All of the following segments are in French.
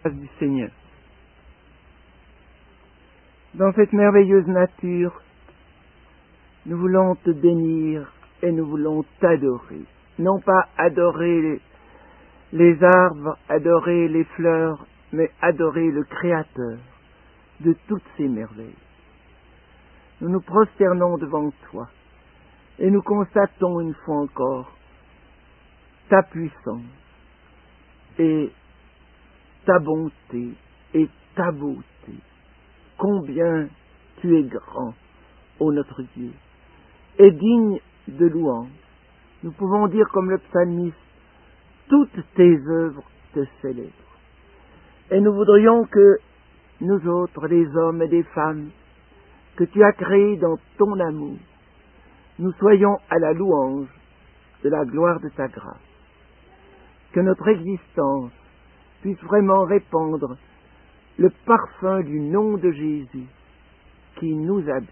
du Seigneur. Dans cette merveilleuse nature, nous voulons te bénir et nous voulons t'adorer. Non pas adorer les arbres, adorer les fleurs, mais adorer le Créateur de toutes ces merveilles. Nous nous prosternons devant toi et nous constatons une fois encore ta puissance et ta bonté et ta beauté. Combien tu es grand, ô notre Dieu, et digne de louange. Nous pouvons dire comme le psalmiste, toutes tes œuvres te célèbrent. Et nous voudrions que nous autres, les hommes et les femmes, que tu as créés dans ton amour, nous soyons à la louange de la gloire de ta grâce. Que notre existence puisse vraiment répandre le parfum du nom de Jésus qui nous habite,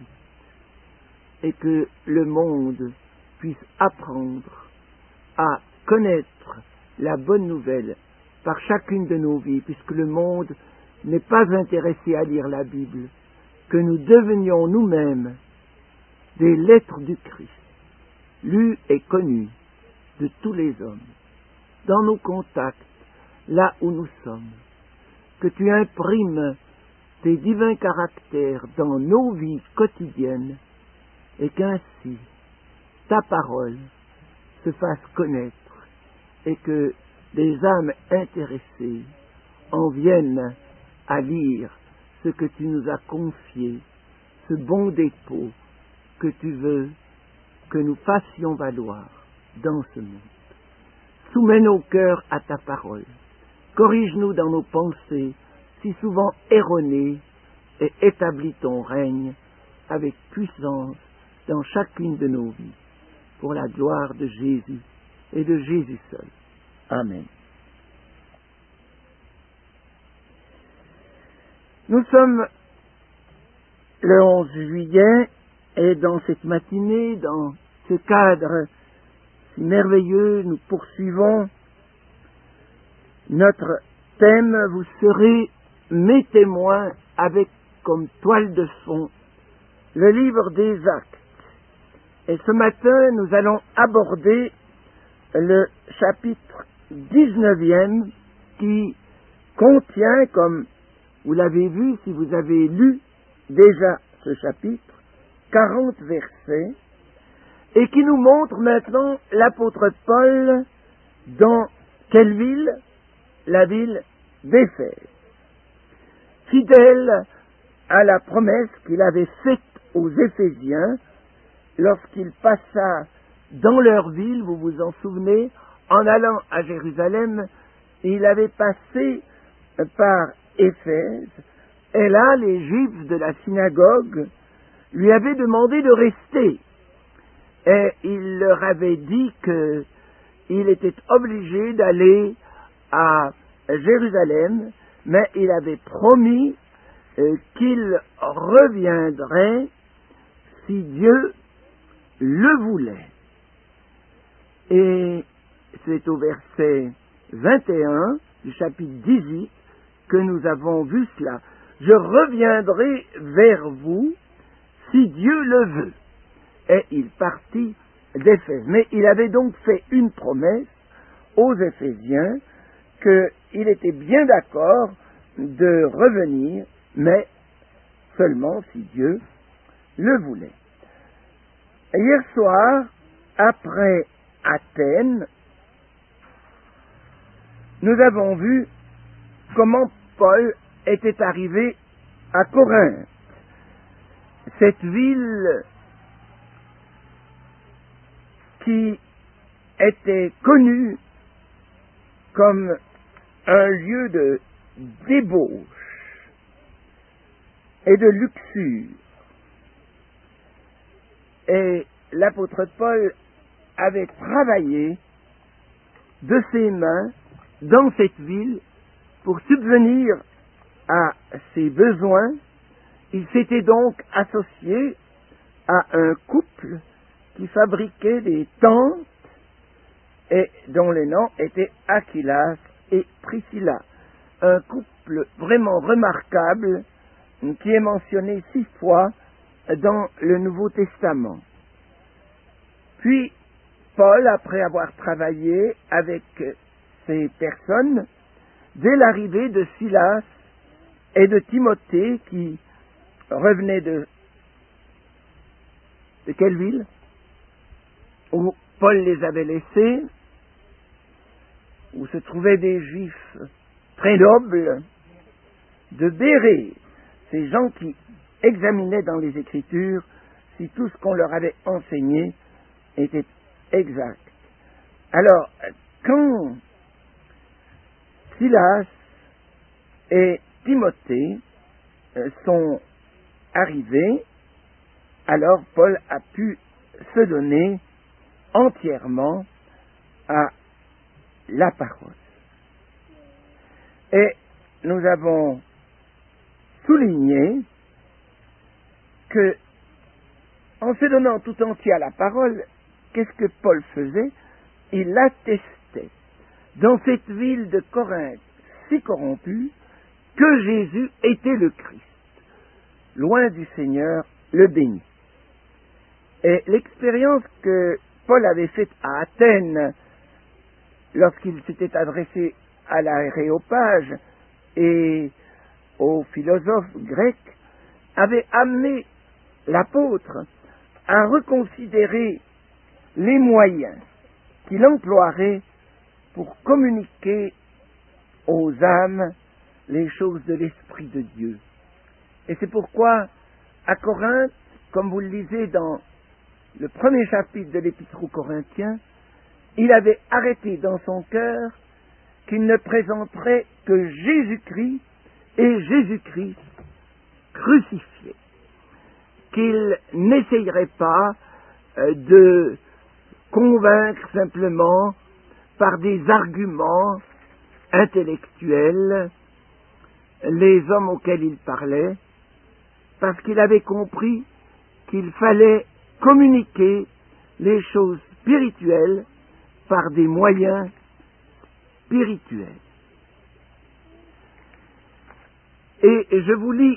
et que le monde puisse apprendre à connaître la bonne nouvelle par chacune de nos vies, puisque le monde n'est pas intéressé à lire la Bible, que nous devenions nous-mêmes des lettres du Christ, lues et connues de tous les hommes, dans nos contacts, là où nous sommes, que tu imprimes tes divins caractères dans nos vies quotidiennes, et qu'ainsi ta parole se fasse connaître, et que des âmes intéressées en viennent à lire ce que tu nous as confié, ce bon dépôt que tu veux que nous fassions valoir dans ce monde. Soumets nos cœurs à ta parole. Corrige-nous dans nos pensées, si souvent erronées, et établis ton règne avec puissance dans chacune de nos vies, pour la gloire de Jésus et de Jésus seul. Amen. Nous sommes le 11 juillet, et dans cette matinée, dans ce cadre si merveilleux, nous poursuivons notre thème. Vous serez mes témoins, avec comme toile de fond le livre des Actes. Et ce matin, nous allons aborder le chapitre 19e qui contient, comme vous l'avez vu si vous avez lu déjà ce chapitre, 40 versets, et qui nous montre maintenant l'apôtre Paul dans quelle ville? La ville d'Éphèse. Fidèle à la promesse qu'il avait faite aux Éphésiens lorsqu'il passa dans leur ville, vous vous en souvenez, en allant à Jérusalem, il avait passé par Éphèse, et là les Juifs de la synagogue lui avaient demandé de rester. Et il leur avait dit qu'il était obligé d'aller à Jérusalem, mais il avait promis qu'il reviendrait si Dieu le voulait. Et c'est au verset 21 du chapitre 18 que nous avons vu cela. Je reviendrai vers vous si Dieu le veut. Et il partit d'Éphèse. Mais il avait donc fait une promesse aux Éphésiens qu'il était bien d'accord de revenir, mais seulement si Dieu le voulait. Et hier soir, après Athènes, nous avons vu comment Paul était arrivé à Corinthe, cette ville qui était connue comme un lieu de débauche et de luxure. Et l'apôtre Paul avait travaillé de ses mains dans cette ville pour subvenir à ses besoins. Il s'était donc associé à un couple qui fabriquait des tentes et dont les noms étaient Aquilas et Priscilla. un couple vraiment remarquable qui est mentionné 6 fois dans le Nouveau Testament. Puis, Paul, après avoir travaillé avec ces personnes, dès l'arrivée de Silas et de Timothée, qui revenaient de quelle ville? Où Paul les avait laissés, où se trouvaient des Juifs très nobles, de Bérée, ces gens qui examinaient dans les Écritures si tout ce qu'on leur avait enseigné était exact. Alors, quand Silas et Timothée sont arrivés, alors Paul a pu se donner entièrement à la parole. Et nous avons souligné que, en se donnant tout entier à la parole, qu'est-ce que Paul faisait? Il attestait dans cette ville de Corinthe si corrompue que Jésus était le Christ, loin du Seigneur le béni. Et l'expérience que Paul avait faite à Athènes, lorsqu'il s'était adressé à l'Aréopage et aux philosophes grecs, avait amené l'apôtre à reconsidérer les moyens qu'il emploierait pour communiquer aux âmes les choses de l'Esprit de Dieu. Et c'est pourquoi, à Corinthe, comme vous le lisez dans le premier chapitre de l'Épître aux Corinthiens, il avait arrêté dans son cœur qu'il ne présenterait que Jésus-Christ et Jésus-Christ crucifié, qu'il n'essayerait pas de convaincre simplement par des arguments intellectuels les hommes auxquels il parlait, parce qu'il avait compris qu'il fallait communiquer les choses spirituelles par des moyens spirituels. Et je vous lis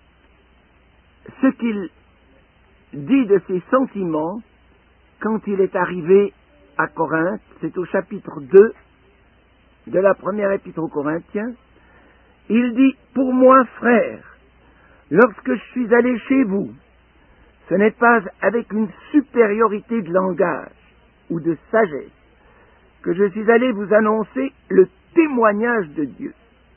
ce qu'il dit de ses sentiments quand il est arrivé à Corinthe. C'est au chapitre 2 de la première épître aux Corinthiens. Il dit: « Pour moi, frères, lorsque je suis allé chez vous, ce n'est pas avec une supériorité de langage ou de sagesse que je suis allé vous annoncer le témoignage de Dieu.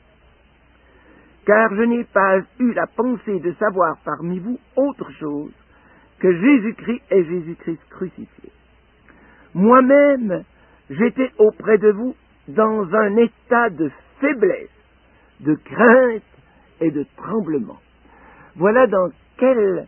Car je n'ai pas eu la pensée de savoir parmi vous autre chose que Jésus-Christ et Jésus-Christ crucifié. Moi-même, j'étais auprès de vous dans un état de faiblesse, de crainte et de tremblement. » Voilà dans quelle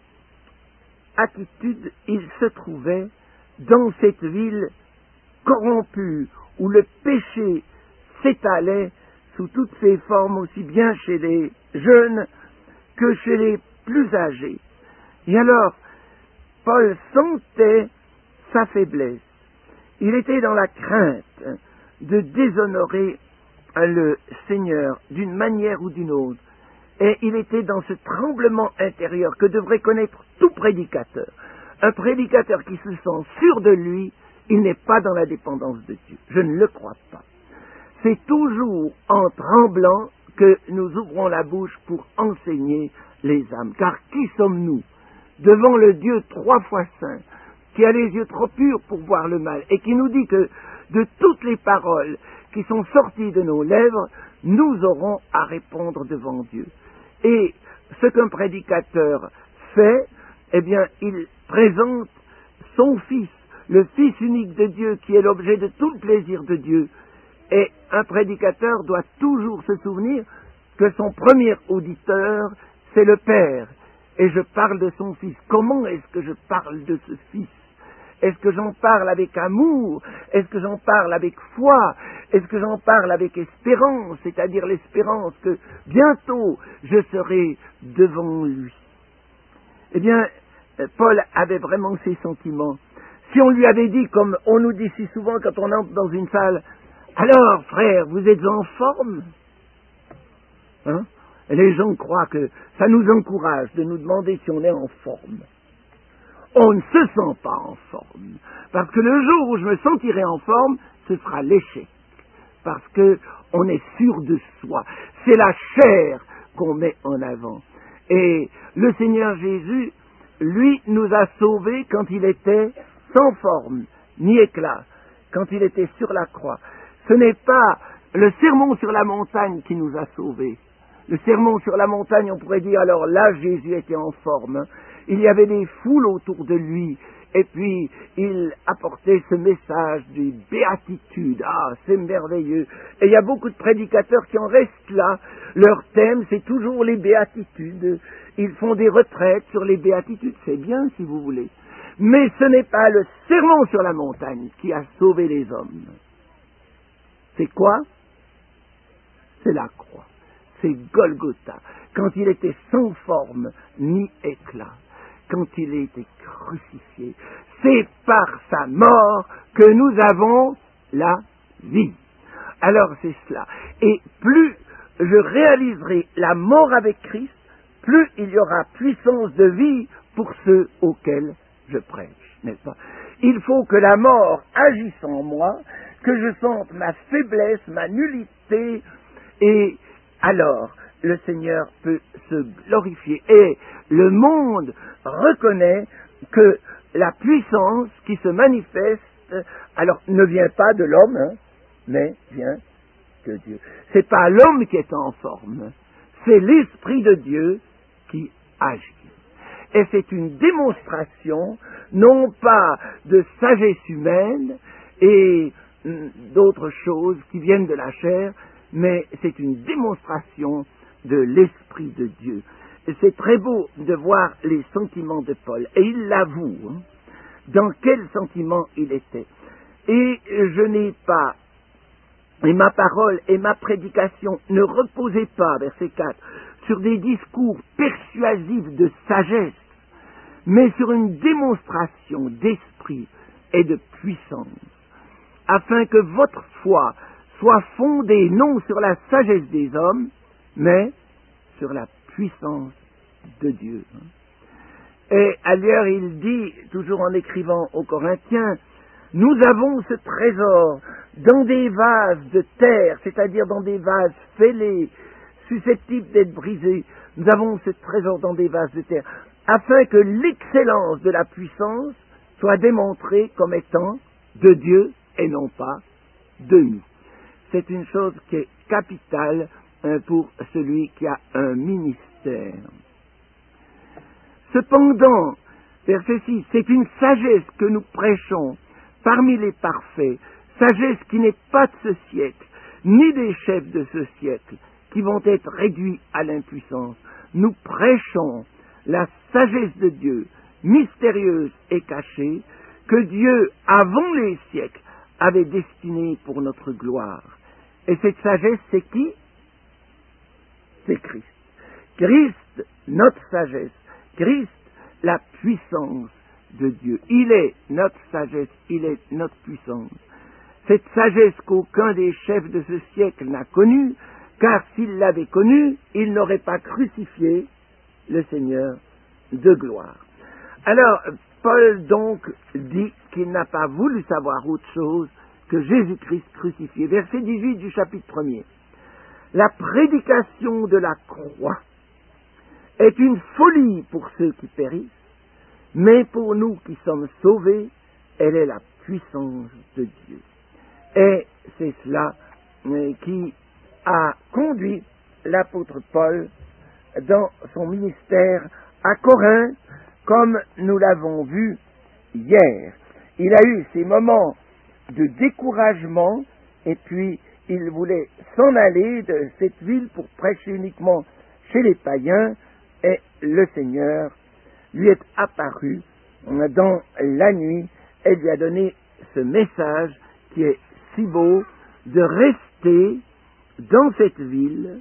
attitude il se trouvait dans cette ville corrompue, où le péché s'étalait sous toutes ses formes, aussi bien chez les jeunes que chez les plus âgés. Et alors, Paul sentait sa faiblesse. Il était dans la crainte de déshonorer le Seigneur d'une manière ou d'une autre. Et il était dans ce tremblement intérieur que devrait connaître tout prédicateur. Un prédicateur qui se sent sûr de lui, il n'est pas dans la dépendance de Dieu. Je ne le crois pas. C'est toujours en tremblant que nous ouvrons la bouche pour enseigner les âmes. Car qui sommes-nous devant le Dieu 3 fois saint, qui a les yeux trop purs pour voir le mal, et qui nous dit que de toutes les paroles qui sont sorties de nos lèvres, nous aurons à répondre devant Dieu. Et ce qu'un prédicateur fait, eh bien, il présente son Fils, le Fils unique de Dieu, qui est l'objet de tout le plaisir de Dieu. Et un prédicateur doit toujours se souvenir que son premier auditeur, c'est le Père. Et je parle de son Fils. Comment est-ce que je parle de ce Fils? Est-ce que j'en parle avec amour? Est-ce que j'en parle avec foi? Est-ce que j'en parle avec espérance? C'est-à-dire l'espérance que bientôt je serai devant lui. Eh bien, Paul avait vraiment ces sentiments. Si on lui avait dit, comme on nous dit si souvent quand on entre dans une salle: « Alors, frère, vous êtes en forme ?» Hein? Et les gens croient que ça nous encourage de nous demander si on est en forme. On ne se sent pas en forme. Parce que le jour où je me sentirai en forme, ce sera l'échec. Parce que on est sûr de soi. C'est la chair qu'on met en avant. Et le Seigneur Jésus, lui, nous a sauvés quand il était sans forme, ni éclat, quand il était sur la croix. Ce n'est pas le sermon sur la montagne qui nous a sauvés. Le sermon sur la montagne, on pourrait dire, alors là, Jésus était en forme. Hein. Il y avait des foules autour de lui. Et puis, il apportait ce message de béatitude. Ah, c'est merveilleux. Et il y a beaucoup de prédicateurs qui en restent là. Leur thème, c'est toujours les béatitudes. Ils font des retraites sur les béatitudes. C'est bien, si vous voulez. Mais ce n'est pas le sermon sur la montagne qui a sauvé les hommes. C'est quoi? C'est la croix. C'est Golgotha. Quand il était sans forme ni éclat. Quand il était crucifié. C'est par sa mort que nous avons la vie. Alors c'est cela. Et plus je réaliserai la mort avec Christ, plus il y aura puissance de vie pour ceux auxquels je prêche, n'est-ce pas? Il faut que la mort agisse en moi, que je sente ma faiblesse, ma nullité, et alors le Seigneur peut se glorifier. Et le monde reconnaît que la puissance qui se manifeste, alors ne vient pas de l'homme, hein, mais vient de Dieu. C'est pas l'homme qui est en forme, c'est l'Esprit de Dieu qui agit. Et c'est une démonstration, non pas de sagesse humaine et d'autres choses qui viennent de la chair, mais c'est une démonstration de l'Esprit de Dieu. Et c'est très beau de voir les sentiments de Paul. Et il l'avoue, hein, dans quel sentiment il était. Et je n'ai pas, et ma parole et ma prédication ne reposaient pas, verset 4, sur des discours persuasifs de sagesse, mais sur une démonstration d'esprit et de puissance, afin que votre foi soit fondée non sur la sagesse des hommes, mais sur la puissance de Dieu. Et ailleurs il dit, toujours en écrivant aux Corinthiens, nous avons ce trésor dans des vases de terre, c'est-à-dire dans des vases fêlés, susceptibles d'être brisés. Nous avons ce trésor dans des vases de terre, afin que l'excellence de la puissance soit démontrée comme étant de Dieu et non pas de nous. C'est une chose qui est capitale pour celui qui a un ministère. Cependant, verset 6, c'est une sagesse que nous prêchons parmi les parfaits, sagesse qui n'est pas de ce siècle, ni des chefs de ce siècle, qui vont être réduits à l'impuissance. Nous prêchons la sagesse de Dieu, mystérieuse et cachée, que Dieu, avant les siècles, avait destinée pour notre gloire. Et cette sagesse, c'est qui? C'est Christ. Christ, notre sagesse. Christ, la puissance de Dieu. Il est notre sagesse, il est notre puissance. Cette sagesse qu'aucun des chefs de ce siècle n'a connue, car s'il l'avait connue, il n'aurait pas crucifié le Seigneur de gloire. Alors, Paul donc dit qu'il n'a pas voulu savoir autre chose que Jésus-Christ crucifié. Verset 18 du chapitre 1er. La prédication de la croix est une folie pour ceux qui périssent, mais pour nous qui sommes sauvés, elle est la puissance de Dieu. Et c'est cela qui a conduit l'apôtre Paul dans son ministère à Corinthe, comme nous l'avons vu hier. Il a eu ces moments de découragement, et puis il voulait s'en aller de cette ville pour prêcher uniquement chez les païens, et le Seigneur lui est apparu dans la nuit et lui a donné ce message qui est si beau, de rester dans cette ville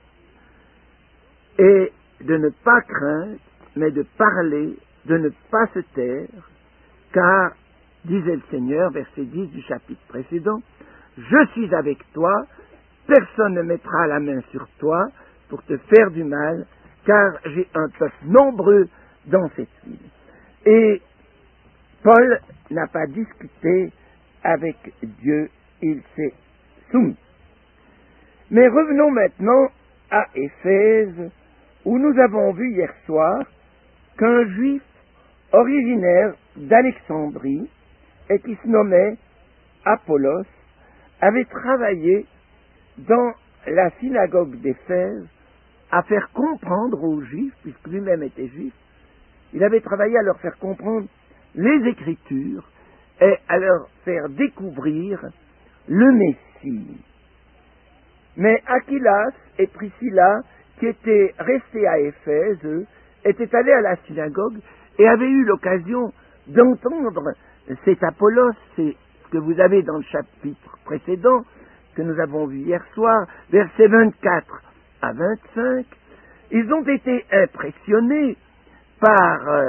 et de ne pas craindre, mais de parler, de ne pas se taire, car, disait le Seigneur, verset 10 du chapitre précédent, « Je suis avec toi, personne ne mettra la main sur toi, pour te faire du mal, car j'ai un peuple nombreux dans cette ville. Et Paul n'a pas discuté avec Dieu, il s'est soumis. Mais revenons maintenant à Éphèse, où nous avons vu hier soir qu'un juif originaire d'Alexandrie et qui se nommait Apollos avait travaillé dans la synagogue d'Éphèse à faire comprendre aux Juifs, puisque lui-même était juif, il avait travaillé à leur faire comprendre les Écritures et à leur faire découvrir le Messie. Mais Aquilas et Priscilla, qui étaient restés à Éphèse, eux, étaient allés à la synagogue et avaient eu l'occasion d'entendre cet Apollos, c'est ce que vous avez dans le chapitre précédent, que nous avons vu hier soir, versets 24 à 25, ils ont été impressionnés par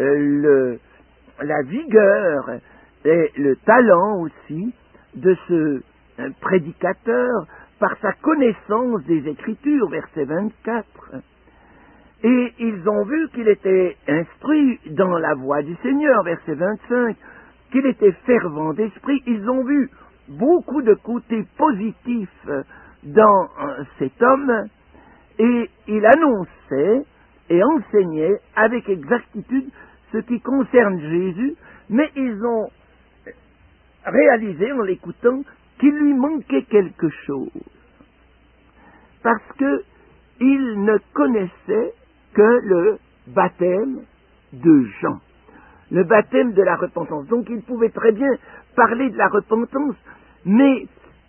la vigueur et le talent aussi de ce prédicateur, par sa connaissance des Écritures, verset 24. Et ils ont vu qu'il était instruit dans la voie du Seigneur, verset 25, qu'il était fervent d'esprit. Ils ont vu beaucoup de côtés positifs dans cet homme, et il annonçait et enseignait avec exactitude ce qui concerne Jésus, mais ils ont réalisé en l'écoutant qu'il lui manquait quelque chose, parce que il ne connaissait que le baptême de Jean, le baptême de la repentance. Donc il pouvait très bien parler de la repentance, mais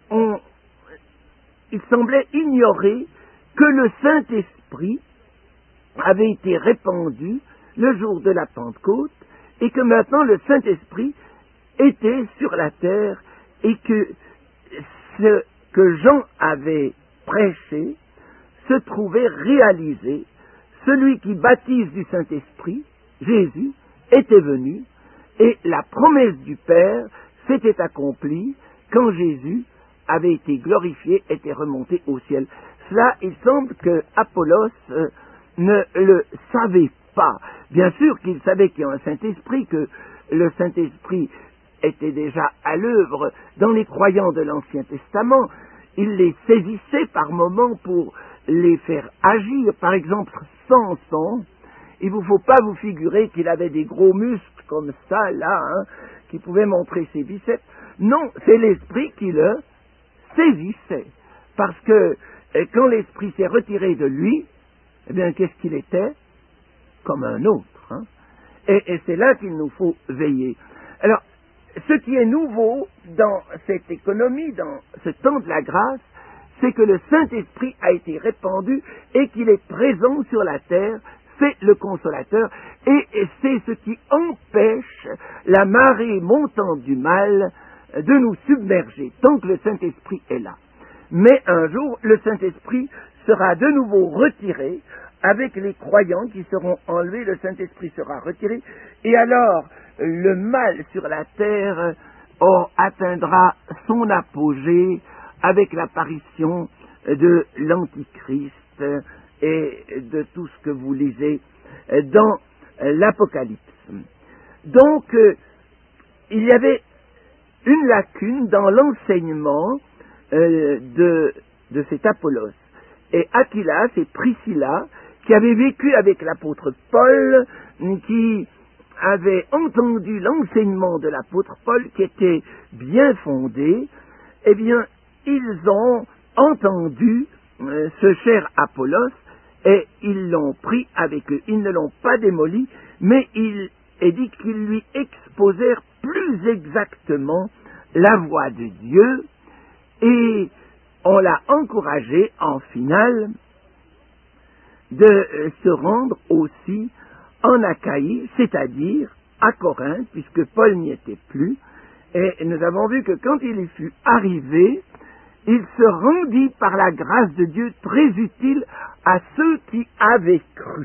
il semblait ignorer que le Saint-Esprit avait été répandu le jour de la Pentecôte, et que maintenant le Saint-Esprit était sur la terre, et que ce que Jean avait prêché se trouvait réalisé. Celui qui baptise du Saint-Esprit, Jésus, était venu, et la promesse du Père s'était accomplie quand Jésus avait été glorifié, était remonté au ciel. Cela, il semble que Apollos ne le savait pas. Bien sûr qu'il savait qu'il y a un Saint-Esprit, que le Saint-Esprit était déjà à l'œuvre dans les croyants de l'Ancien Testament. Il les saisissait par moments pour les faire agir. Par exemple, Samson, il ne vous faut pas vous figurer qu'il avait des gros muscles comme ça, là, qui pouvaient montrer ses biceps. Non, c'est l'Esprit qui le saisissait. Parce que quand l'Esprit s'est retiré de lui, eh bien, qu'est-ce qu'il était? Comme un autre. Et c'est là qu'il nous faut veiller. Alors, ce qui est nouveau dans cette économie, dans ce temps de la grâce, c'est que le Saint-Esprit a été répandu et qu'il est présent sur la terre. C'est le Consolateur, et c'est ce qui empêche la marée montante du mal de nous submerger, tant que le Saint-Esprit est là. Mais un jour, le Saint-Esprit sera de nouveau retiré, avec les croyants qui seront enlevés, le Saint-Esprit sera retiré, et alors le mal sur la terre atteindra son apogée avec l'apparition de l'Antichrist et de tout ce que vous lisez dans l'Apocalypse. Donc, il y avait une lacune dans l'enseignement de cet Apollos. Et Aquilas et Priscilla, qui avaient vécu avec l'apôtre Paul, qui avaient entendu l'enseignement de l'apôtre Paul, qui était bien fondé, eh bien, ils ont entendu ce cher Apollos, et ils l'ont pris avec eux. Ils ne l'ont pas démoli, mais il est dit qu'ils lui exposèrent plus exactement la voix de Dieu, et on l'a encouragé en finale de se rendre aussi en Achaïe, c'est-à-dire à Corinthe, puisque Paul n'y était plus, et nous avons vu que quand il y fut arrivé, il se rendit par la grâce de Dieu très utile à ceux qui avaient cru.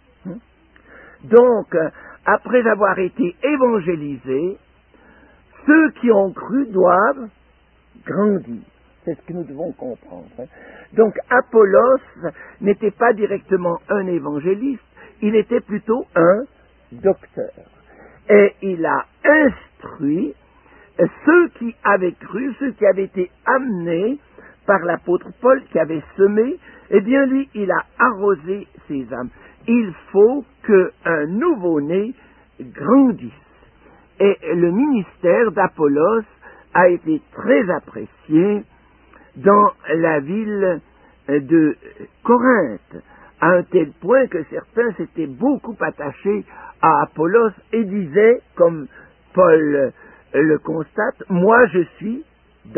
Donc, après avoir été évangélisés, ceux qui ont cru doivent grandir. C'est ce que nous devons comprendre. Donc Apollos n'était pas directement un évangéliste, il était plutôt un docteur. Et il a instruit ceux qui avaient cru, ceux qui avaient été amenés par l'apôtre Paul, qui avait semé, eh bien lui, il a arrosé ses âmes. Il faut qu'un nouveau-né grandisse. Et le ministère d'Apollos a été très apprécié dans la ville de Corinthe, à un tel point que certains s'étaient beaucoup attachés à Apollos et disaient, comme Paul le constate, « Moi je suis d'Apollos »,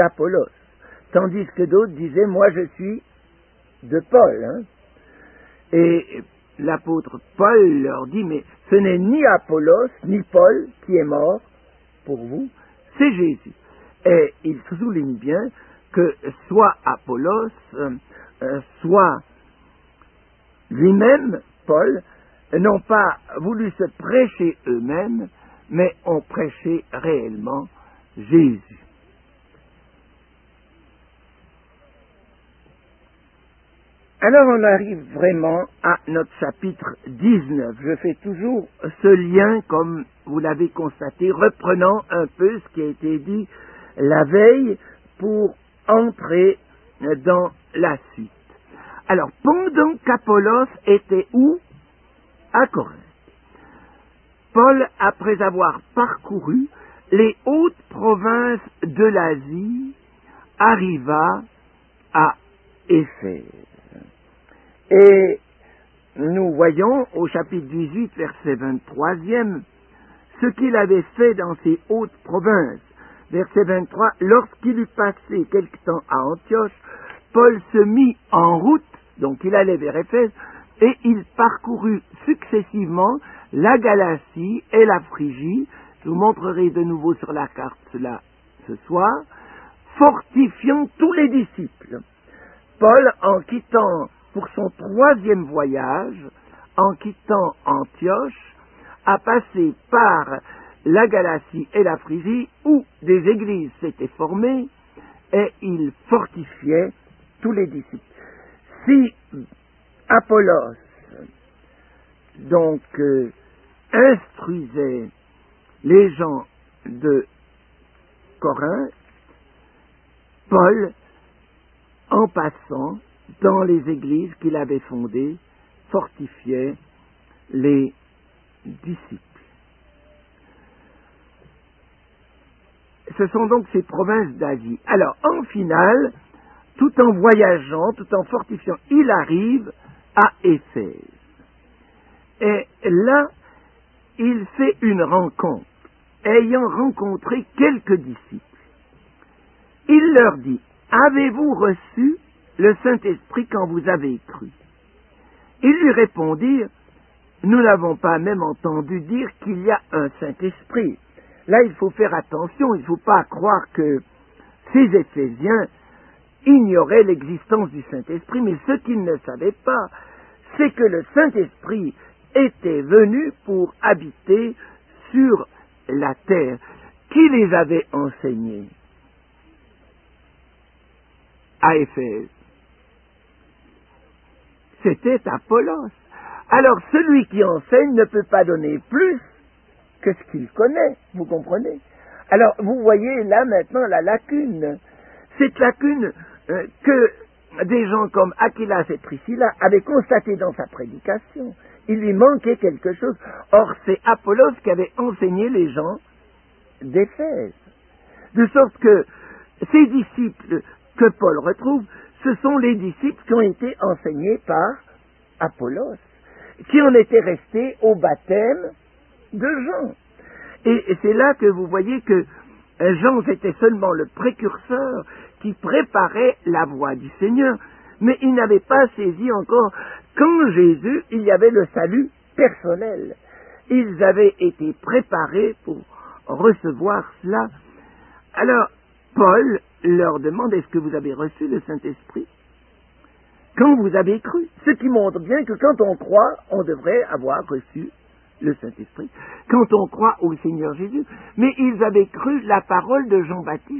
tandis que d'autres disaient « Moi je suis de Paul ». Et l'apôtre Paul leur dit « Mais ce n'est ni Apollos ni Paul qui est mort pour vous, c'est Jésus ». Et il souligne bien que soit Apollos, soit lui-même, Paul, n'ont pas voulu se prêcher eux-mêmes, mais ont prêché réellement Jésus. Alors on arrive vraiment à notre chapitre 19. Je fais toujours ce lien, comme vous l'avez constaté, reprenant un peu ce qui a été dit la veille pour entrer dans la suite. Alors, pendant qu'Apollos était où? À Corinthe. Paul, après avoir parcouru les hautes provinces de l'Asie, arriva à Éphèse. Et nous voyons au chapitre 18, verset 23e, ce qu'il avait fait dans ces hautes provinces. Verset 23, lorsqu'il eut passé quelque temps à Antioche, Paul se mit en route, donc il allait vers Éphèse, et il parcourut successivement la Galatie et la Phrygie. Je vous montrerai de nouveau sur la carte cela ce soir, fortifiant tous les disciples. Paul, en quittant pour son 3e voyage, en quittant Antioche, a passé par la Galatie et la Phrygie, où des églises s'étaient formées, et il fortifiait tous les disciples. Si Apollos, donc, instruisait les gens de Corinthe, Paul, en passant dans les églises qu'il avait fondées, fortifiait les disciples. Ce sont donc ces provinces d'Asie. Alors, en finale, tout en voyageant, tout en fortifiant, il arrive à Éphèse. Et là, il fait une rencontre, ayant rencontré quelques disciples. Il leur dit, « Avez-vous reçu le Saint-Esprit quand vous avez cru ?» Ils lui répondirent, « Nous n'avons pas même entendu dire qu'il y a un Saint-Esprit. » Là, il faut faire attention, il ne faut pas croire que ces Éphésiens ignoraient l'existence du Saint-Esprit, mais ce qu'ils ne savaient pas, c'est que le Saint-Esprit était venu pour habiter sur la terre. Qui les avait enseignés à Éphèse? C'était Apollos. Alors celui qui enseigne ne peut pas donner plus que ce qu'il connaît, vous comprenez? Alors vous voyez là maintenant la lacune. Cette lacune que des gens comme Aquilas et Priscilla avaient constaté dans sa prédication. Il lui manquait quelque chose. Or, c'est Apollos qui avait enseigné les gens d'Éphèse. De sorte que ces disciples que Paul retrouve, ce sont les disciples qui ont été enseignés par Apollos, qui en étaient restés au baptême de Jean. Et c'est là que vous voyez que Jean était seulement le précurseur qui préparait la voie du Seigneur, mais il n'avait pas saisi encore qu'en Jésus, il y avait le salut personnel. Ils avaient été préparés pour recevoir cela. Alors, Paul leur demande, est-ce que vous avez reçu le Saint-Esprit quand vous avez cru? Ce qui montre bien que quand on croit, on devrait avoir reçu le Saint-Esprit, quand on croit au Seigneur Jésus. Mais ils avaient cru la parole de Jean-Baptiste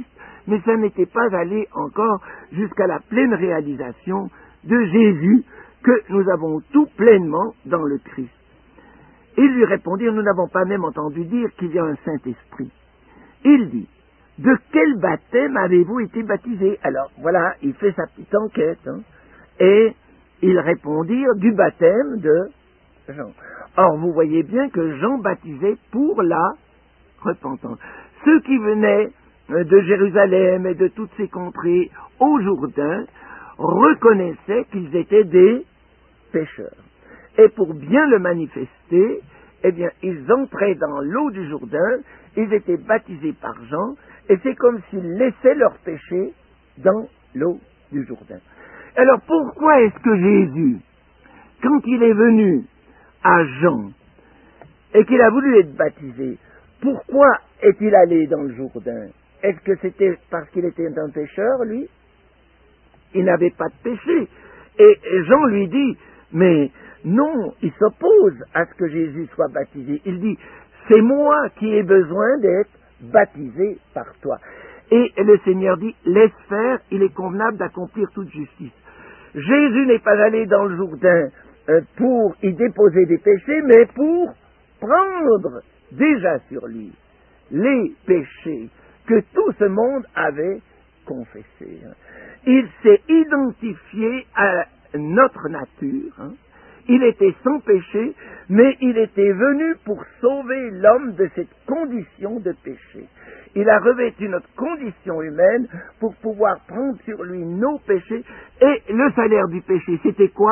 mais ça n'était pas allé encore jusqu'à la pleine réalisation de Jésus, que nous avons tout pleinement dans le Christ. Ils lui répondirent, nous n'avons pas même entendu dire qu'il y a un Saint-Esprit. Il dit, de quel baptême avez-vous été baptisés? Alors voilà, il fait sa petite enquête, et ils répondirent du baptême de Jean. Or, vous voyez bien que Jean baptisait pour la repentance. Ceux qui venaient de Jérusalem et de toutes ces contrées au Jourdain reconnaissaient qu'ils étaient des pécheurs. Et pour bien le manifester, eh bien, ils entraient dans l'eau du Jourdain, ils étaient baptisés par Jean, et c'est comme s'ils laissaient leurs péchés dans l'eau du Jourdain. Alors pourquoi est-ce que Jésus, quand il est venu à Jean et qu'il a voulu être baptisé, pourquoi est-il allé dans le Jourdain? Est-ce que c'était parce qu'il était un pécheur, lui? Il n'avait pas de péché. Et Jean lui dit, mais non, il s'oppose à ce que Jésus soit baptisé. Il dit, c'est moi qui ai besoin d'être baptisé par toi. Et le Seigneur dit, laisse faire, il est convenable d'accomplir toute justice. Jésus n'est pas allé dans le Jourdain pour y déposer des péchés, mais pour prendre déjà sur lui les péchés que tout ce monde avait confessés. Il s'est identifié à notre nature. Il était sans péché, mais il était venu pour sauver l'homme de cette condition de péché. Il a revêtu notre condition humaine pour pouvoir prendre sur lui nos péchés. Et le salaire du péché, c'était quoi?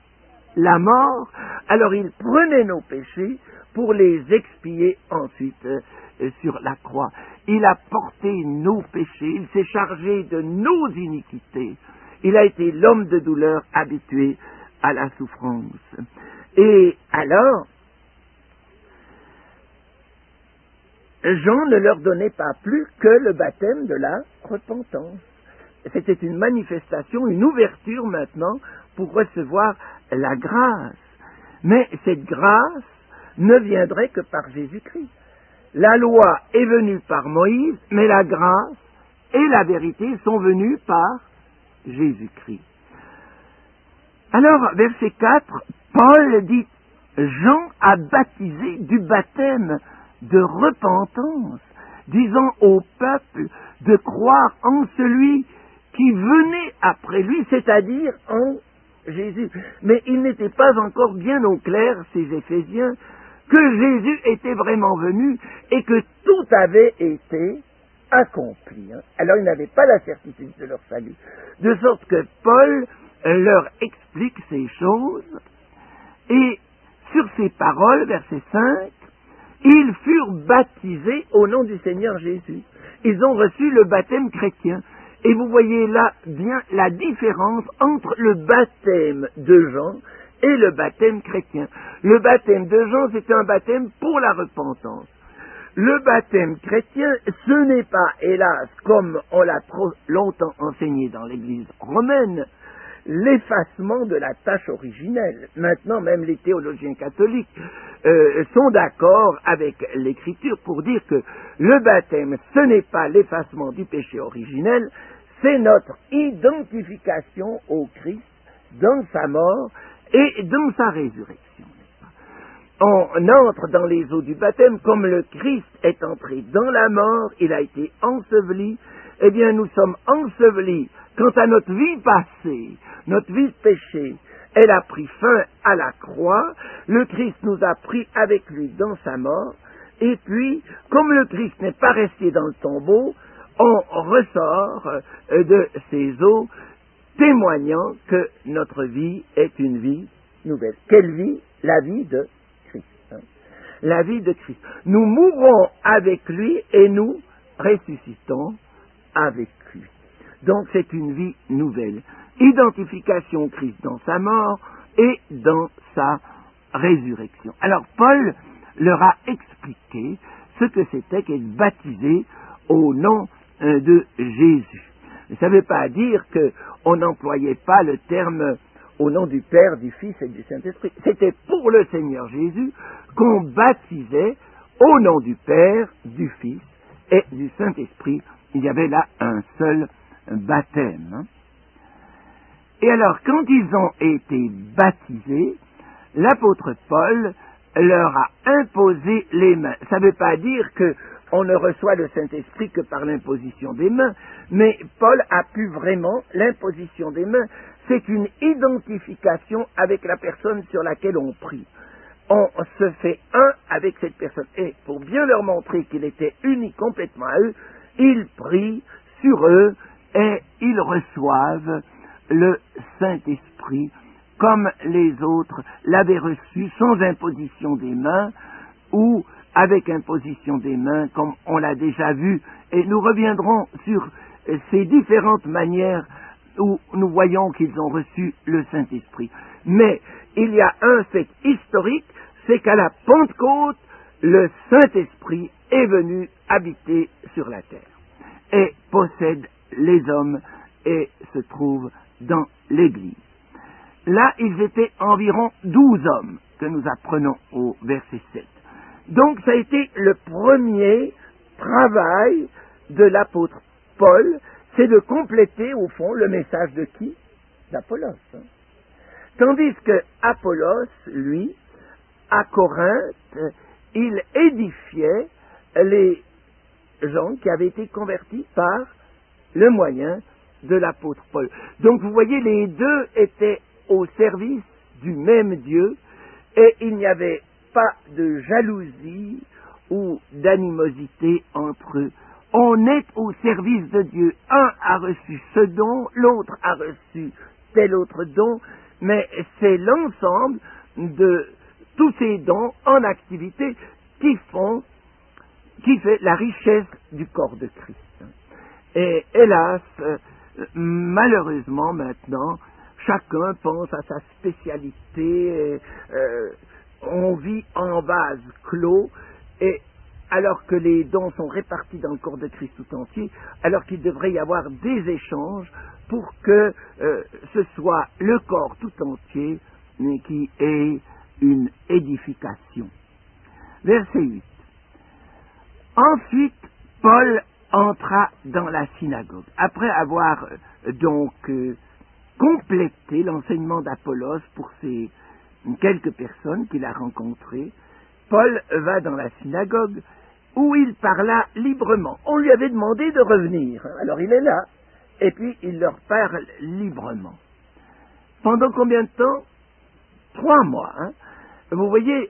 La mort. Alors il prenait nos péchés pour les expier ensuite sur la croix. Il a porté nos péchés, il s'est chargé de nos iniquités. Il a été l'homme de douleur habitué à la souffrance. Et alors, Jean ne leur donnait pas plus que le baptême de la repentance. C'était une manifestation, une ouverture maintenant pour recevoir la grâce. Mais cette grâce ne viendrait que par Jésus-Christ. La loi est venue par Moïse, mais la grâce et la vérité sont venues par Jésus-Christ. Alors, verset 4, Paul dit, Jean a baptisé du baptême de repentance, disant au peuple de croire en celui qui venait après lui, c'est-à-dire en Jésus. Mais il n'était pas encore bien au clair, ces Éphésiens, que Jésus était vraiment venu et que tout avait été accompli. Alors ils n'avaient pas la certitude de leur salut. De sorte que Paul leur explique ces choses, et sur ces paroles, verset 5, ils furent baptisés au nom du Seigneur Jésus. Ils ont reçu le baptême chrétien. Et vous voyez là bien la différence entre le baptême de Jean et le baptême chrétien. Le baptême de Jean, c'est un baptême pour la repentance. Le baptême chrétien, ce n'est pas, hélas, comme on l'a trop longtemps enseigné dans l'Église romaine, l'effacement de la tâche originelle. Maintenant, même les théologiens catholiques sont d'accord avec l'Écriture pour dire que le baptême, ce n'est pas l'effacement du péché originel, c'est notre identification au Christ dans sa mort et dans sa résurrection. On entre dans les eaux du baptême comme le Christ est entré dans la mort, il a été enseveli. Eh bien, nous sommes ensevelis quant à notre vie passée, notre vie de péché. Elle a pris fin à la croix, le Christ nous a pris avec lui dans sa mort, et puis, comme le Christ n'est pas resté dans le tombeau, on ressort de ces eaux, témoignant que notre vie est une vie nouvelle. Quelle vie? La vie de Christ. La vie de Christ. Nous mourrons avec lui et nous ressuscitons avec lui. Donc c'est une vie nouvelle. Identification au Christ dans sa mort et dans sa résurrection. Alors Paul leur a expliqué ce que c'était qu'être baptisé au nom de Jésus. Ça ne veut pas dire qu'on n'employait pas le terme au nom du Père, du Fils et du Saint-Esprit. C'était pour le Seigneur Jésus qu'on baptisait au nom du Père, du Fils et du Saint-Esprit il y avait là un seul baptême. Et alors, quand ils ont été baptisés, l'apôtre Paul leur a imposé les mains. Ça ne veut pas dire qu'on ne reçoit le Saint-Esprit que par l'imposition des mains, mais Paul a pu vraiment, l'imposition des mains, c'est une identification avec la personne sur laquelle on prie. On se fait un avec cette personne. Et pour bien leur montrer qu'il était uni complètement à eux, il prie sur eux et ils reçoivent le Saint-Esprit comme les autres l'avaient reçu sans imposition des mains ou avec imposition des mains comme on l'a déjà vu. Et nous reviendrons sur ces différentes manières où nous voyons qu'ils ont reçu le Saint-Esprit. Mais il y a un fait historique, c'est qu'à la Pentecôte, le Saint-Esprit est venu habiter sur la terre et possède les hommes et se trouve dans l'Église. Là, ils étaient environ 12 hommes que nous apprenons au verset 7. Donc, ça a été le premier travail de l'apôtre Paul, c'est de compléter, au fond, le message de qui? D'Apollos. Tandis que Apollos, lui, à Corinthe, il édifiait les gens qui avaient été convertis par le moyen de l'apôtre Paul. Donc vous voyez, les deux étaient au service du même Dieu et il n'y avait pas de jalousie ou d'animosité entre eux. On est au service de Dieu. Un a reçu ce don, l'autre a reçu tel autre don, mais c'est l'ensemble de tous ces dons en activité qui fait la richesse du corps de Christ. Et hélas, malheureusement maintenant, chacun pense à sa spécialité, on vit en vase clos, et alors que les dons sont répartis dans le corps de Christ tout entier, alors qu'il devrait y avoir des échanges pour que ce soit le corps tout entier qui ait une édification. Verset 8. Ensuite, Paul entra dans la synagogue. Après avoir donc complété l'enseignement d'Apollos pour ces quelques personnes qu'il a rencontrées, Paul va dans la synagogue où il parla librement. On lui avait demandé de revenir. Alors il est là, et puis il leur parle librement. Pendant combien de temps? 3 mois. Vous voyez,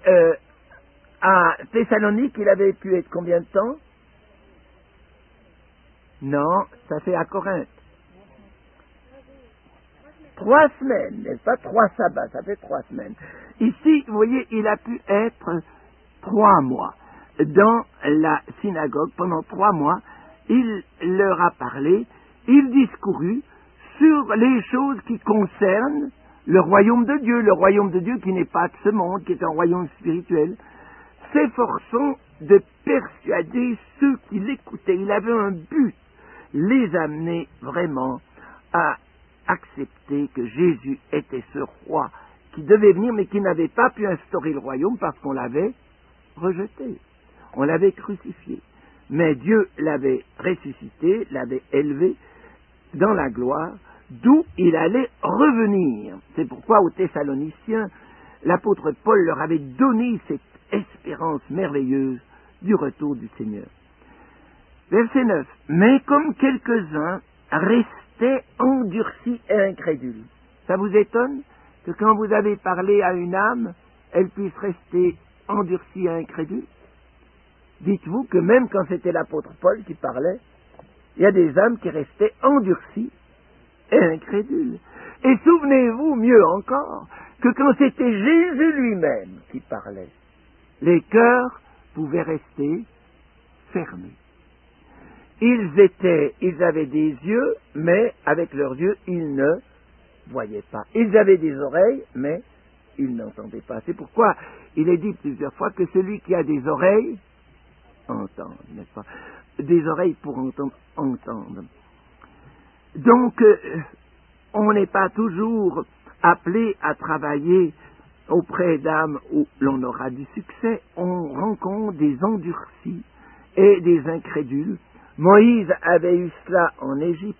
à Thessalonique, il avait pu être combien de temps? Non, ça fait à Corinthe. 3 semaines, n'est-ce pas? 3 sabbats, ça fait 3 semaines. Ici, vous voyez, il a pu être 3 mois dans la synagogue. Pendant 3 mois, il leur a parlé, il discourut sur les choses qui concernent le royaume de Dieu qui n'est pas de ce monde, qui est un royaume spirituel, s'efforçant de persuader ceux qui l'écoutaient. Il avait un but, les amener vraiment à accepter que Jésus était ce roi qui devait venir, mais qui n'avait pas pu instaurer le royaume parce qu'on l'avait rejeté, on l'avait crucifié. Mais Dieu l'avait ressuscité, l'avait élevé dans la gloire, d'où il allait revenir. C'est pourquoi aux Thessaloniciens, l'apôtre Paul leur avait donné cette espérance merveilleuse du retour du Seigneur. Verset 9. Mais comme quelques-uns restaient endurcis et incrédules. Ça vous étonne que quand vous avez parlé à une âme, elle puisse rester endurcie et incrédule? Dites-vous que même quand c'était l'apôtre Paul qui parlait, il y a des âmes qui restaient endurcies et incrédules. Et souvenez-vous mieux encore que quand c'était Jésus lui-même qui parlait, les cœurs pouvaient rester fermés. Ils avaient des yeux, mais avec leurs yeux, ils ne voyaient pas. Ils avaient des oreilles, mais ils n'entendaient pas. C'est pourquoi il est dit plusieurs fois que celui qui a des oreilles, entende, n'est-ce pas? Des oreilles pour entendre. Donc, on n'est pas toujours appelé à travailler auprès d'âmes où l'on aura du succès. On rencontre des endurcis et des incrédules Moïse avait eu cela en Égypte.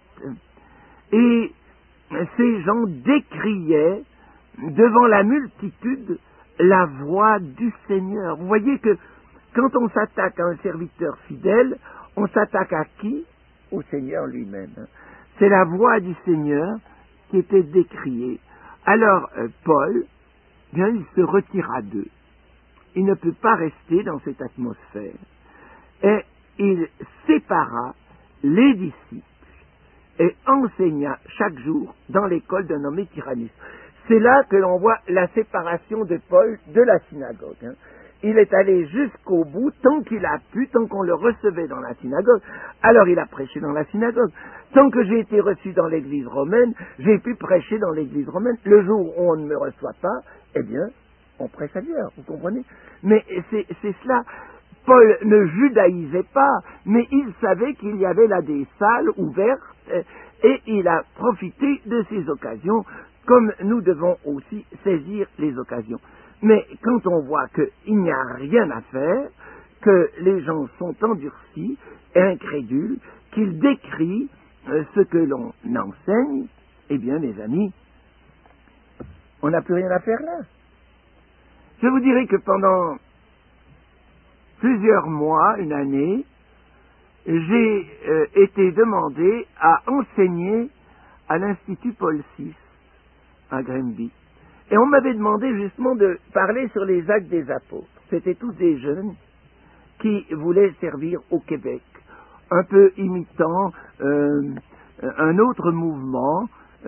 Et ces gens décriaient devant la multitude la voix du Seigneur. Vous voyez que quand on s'attaque à un serviteur fidèle, on s'attaque à qui? Au Seigneur lui-même. C'est la voix du Seigneur qui était décriée. Alors, Paul, bien, il se retira d'eux. Il ne peut pas rester dans cette atmosphère. Et il sépara les disciples et enseigna chaque jour dans l'école d'un nommé Tyrannus. C'est là que l'on voit la séparation de Paul de la synagogue. Il est allé jusqu'au bout, tant qu'il a pu, tant qu'on le recevait dans la synagogue. Alors il a prêché dans la synagogue. Tant que j'ai été reçu dans l'église romaine, j'ai pu prêcher dans l'église romaine. Le jour où on ne me reçoit pas, eh bien, on prêche ailleurs, vous comprenez? Mais c'est cela. Paul ne judaïsait pas, mais il savait qu'il y avait là des salles ouvertes, et il a profité de ces occasions, comme nous devons aussi saisir les occasions. Mais quand on voit qu'il n'y a rien à faire, que les gens sont endurcis et incrédules, qu'ils décrient ce que l'on enseigne, eh bien, mes amis, on n'a plus rien à faire là. Je vous dirais que pendant plusieurs mois, une année, j'ai été demandé à enseigner à l'Institut Paul VI, à Granby. Et on m'avait demandé justement de parler sur les actes des apôtres. C'était tous des jeunes qui voulaient servir au Québec, un peu imitant un autre mouvement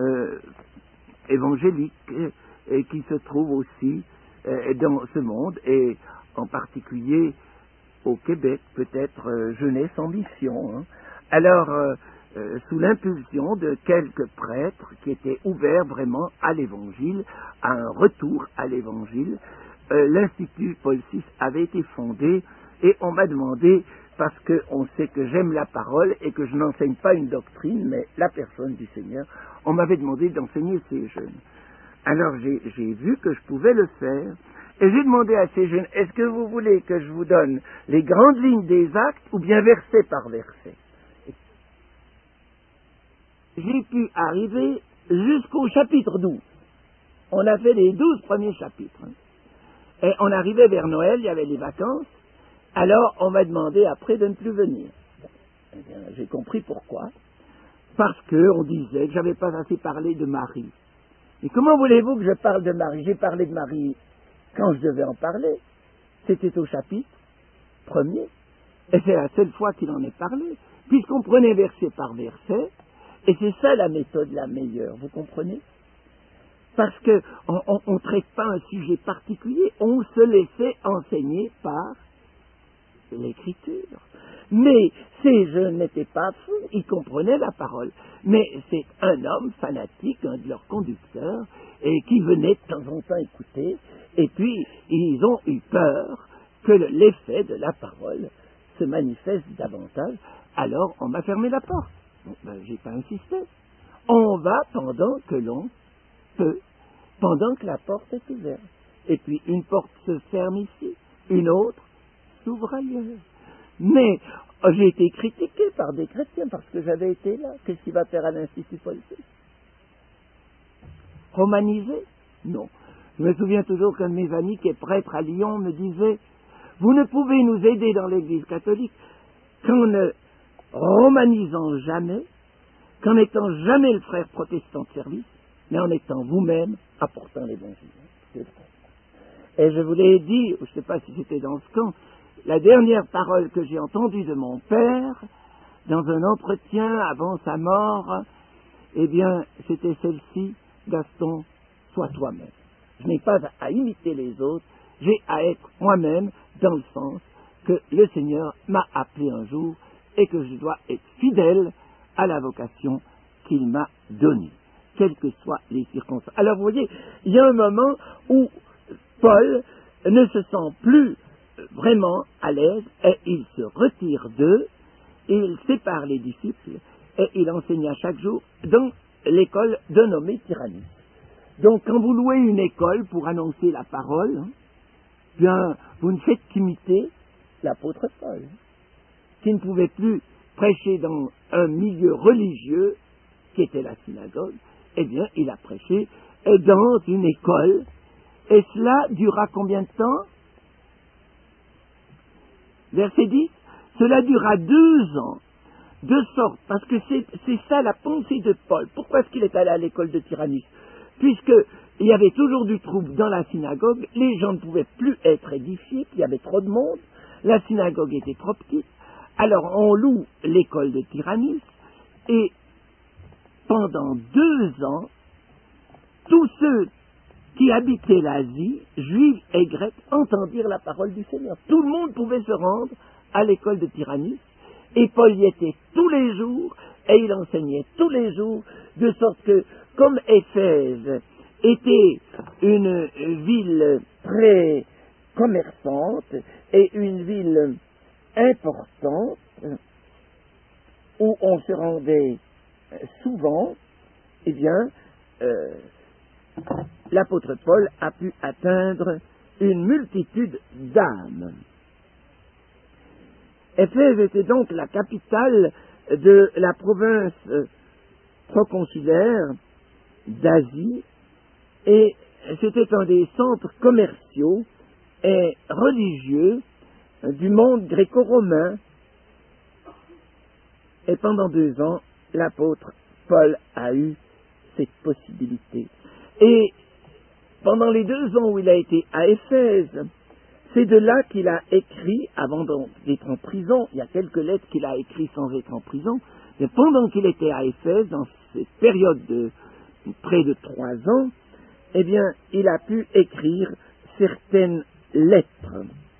évangélique qui se trouve aussi dans ce monde, et en particulier au Québec, peut-être Jeunesse en mission. Alors, sous l'impulsion de quelques prêtres qui étaient ouverts vraiment à l'Évangile, à un retour à l'Évangile, l'Institut Paul VI avait été fondé, et on m'a demandé, parce qu'on sait que j'aime la parole et que je n'enseigne pas une doctrine, mais la personne du Seigneur, on m'avait demandé d'enseigner ces jeunes. Alors j'ai vu que je pouvais le faire, et j'ai demandé à ces jeunes, est-ce que vous voulez que je vous donne les grandes lignes des actes, ou bien verset par verset? J'ai pu arriver jusqu'au chapitre 12. On a fait les 12 premiers chapitres. Et on arrivait vers Noël, il y avait les vacances, alors on m'a demandé après de ne plus venir. Eh bien, j'ai compris pourquoi. Parce qu'on disait que j'avais pas assez parlé de Marie. Et comment voulez-vous que je parle de Marie? J'ai parlé de Marie quand je devais en parler. C'était au chapitre 1er. Et c'est la seule fois qu'il en est parlé. Puisqu'on prenait verset par verset, et c'est ça la méthode la meilleure, vous comprenez? Parce qu'on ne traite pas un sujet particulier, on se laissait enseigner par l'Écriture. Mais ces jeunes n'étaient pas fous, ils comprenaient la parole. Mais c'est un homme fanatique, un de leurs conducteurs, et qui venait de temps en temps écouter, et puis ils ont eu peur que l'effet de la parole se manifeste davantage. Alors on m'a fermé la porte. Bon, j'ai pas insisté. On va pendant que l'on peut, pendant que la porte est ouverte. Et puis une porte se ferme ici, une autre s'ouvre ailleurs. Mais j'ai été critiqué par des chrétiens parce que j'avais été là. Qu'est-ce qu'il va faire à l'Institut Paul VI? Romanisé? Non. Je me souviens toujours qu'un de mes amis qui est prêtre à Lyon me disait, vous ne pouvez nous aider dans l'Église catholique qu'en ne romanisant jamais, qu'en étant jamais le frère protestant de service, mais en étant vous-même apportant l'Évangile. Et je vous l'ai dit, je ne sais pas si c'était dans ce camp, la dernière parole que j'ai entendue de mon père, dans un entretien avant sa mort, eh bien, c'était celle-ci, Gaston, sois toi-même. Je n'ai pas à imiter les autres, j'ai à être moi-même, dans le sens que le Seigneur m'a appelé un jour et que je dois être fidèle à la vocation qu'il m'a donnée, quelles que soient les circonstances. Alors vous voyez, il y a un moment où Paul ne se sent plus vraiment à l'aise et il se retire d'eux, il sépare les disciples et il enseigne chaque jour dans l'école d'un nommé Tyrannus. Donc quand vous louez une école pour annoncer la parole, bien vous ne faites qu'imiter l'apôtre Paul, qui ne pouvait plus prêcher dans un milieu religieux, qui était la synagogue, eh bien, il a prêché dans une école. Et cela dura combien de temps? Verset 10. Cela dura 2 ans, de sorte, parce que c'est ça la pensée de Paul. Pourquoi est-ce qu'il est allé à l'école de Tyrannus? Puisqu'il y avait toujours du trouble dans la synagogue, les gens ne pouvaient plus être édifiés, il y avait trop de monde, la synagogue était trop petite. Alors on loue l'école de Tyrannus, et pendant 2 ans, tous ceux qui habitaient l'Asie, juifs et grecs, entendirent la parole du Seigneur. Tout le monde pouvait se rendre à l'école de Tyrannus, et Paul y était tous les jours, et il enseignait tous les jours, de sorte que, comme Éphèse était une ville très commerçante, et une ville importante, où on se rendait souvent, eh bien, l'apôtre Paul a pu atteindre une multitude d'âmes. Éphèse était donc la capitale de la province proconsulaire d'Asie, et c'était un des centres commerciaux et religieux du monde gréco-romain. Et pendant 2 ans, l'apôtre Paul a eu cette possibilité. Et pendant les 2 ans où il a été à Éphèse, c'est de là qu'il a écrit, avant d'être en prison, il y a quelques lettres qu'il a écrites sans être en prison, mais pendant qu'il était à Éphèse, dans cette période de près de 3 ans, eh bien, il a pu écrire certaines lettres.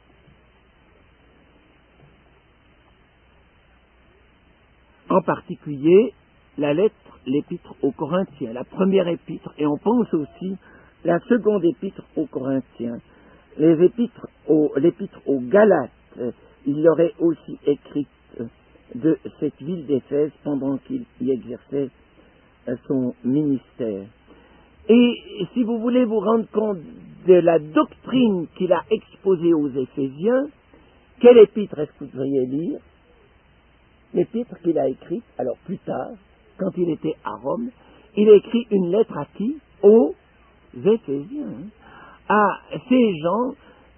En particulier, l'épître aux Corinthiens, la première épître, et on pense aussi la seconde épître aux Corinthiens. L'épître aux Galates, il l'aurait aussi écrite de cette ville d'Éphèse pendant qu'il y exerçait son ministère. Et si vous voulez vous rendre compte de la doctrine qu'il a exposée aux Éphésiens, quelle épître est-ce que vous devriez lire? L'épître qu'il a écrite, alors plus tard, quand il était à Rome, il a écrit une lettre à qui? Aux Éphésiens, à ces gens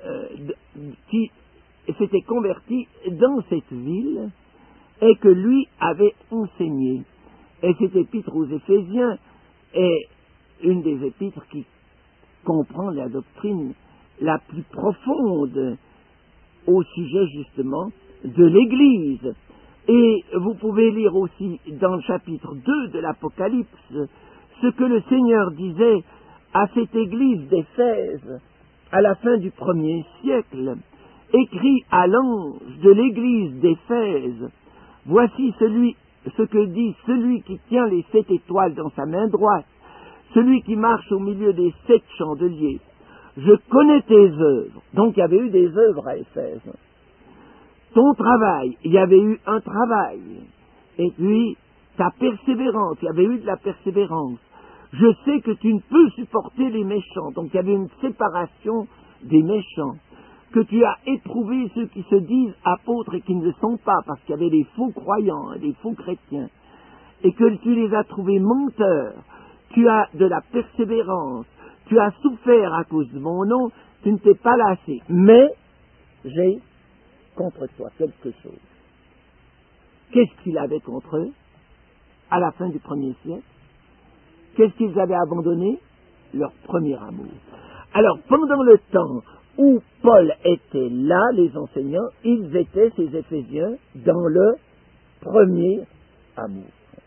qui s'étaient convertis dans cette ville et que lui avait enseigné. Et cette épître aux Éphésiens est une des épîtres qui comprend la doctrine la plus profonde au sujet justement de l'Église. Et vous pouvez lire aussi dans le chapitre 2 de l'Apocalypse ce que le Seigneur disait à cette église d'Éphèse à la fin du 1er siècle. Écrit à l'ange de l'église d'Éphèse, voici ce que dit celui qui tient les 7 étoiles dans sa main droite, celui qui marche au milieu des 7 chandeliers. Je connais tes œuvres. Donc il y avait eu des œuvres à Éphèse. Ton travail, il y avait eu un travail. Et puis, ta persévérance, il y avait eu de la persévérance. Je sais que tu ne peux supporter les méchants. Donc il y avait une séparation des méchants. Que tu as éprouvé ceux qui se disent apôtres et qui ne le sont pas, parce qu'il y avait des faux croyants, des faux chrétiens. Et que tu les as trouvés menteurs. Tu as de la persévérance. Tu as souffert à cause de mon nom. Tu ne t'es pas lassé. Mais, j'ai contre toi quelque chose. Qu'est-ce qu'il avait contre eux à la fin du 1er siècle? Qu'est-ce qu'ils avaient abandonné? Leur premier amour. Alors, pendant le temps où Paul était là, les enseignants, ils étaient, ces Éphésiens, dans le premier amour.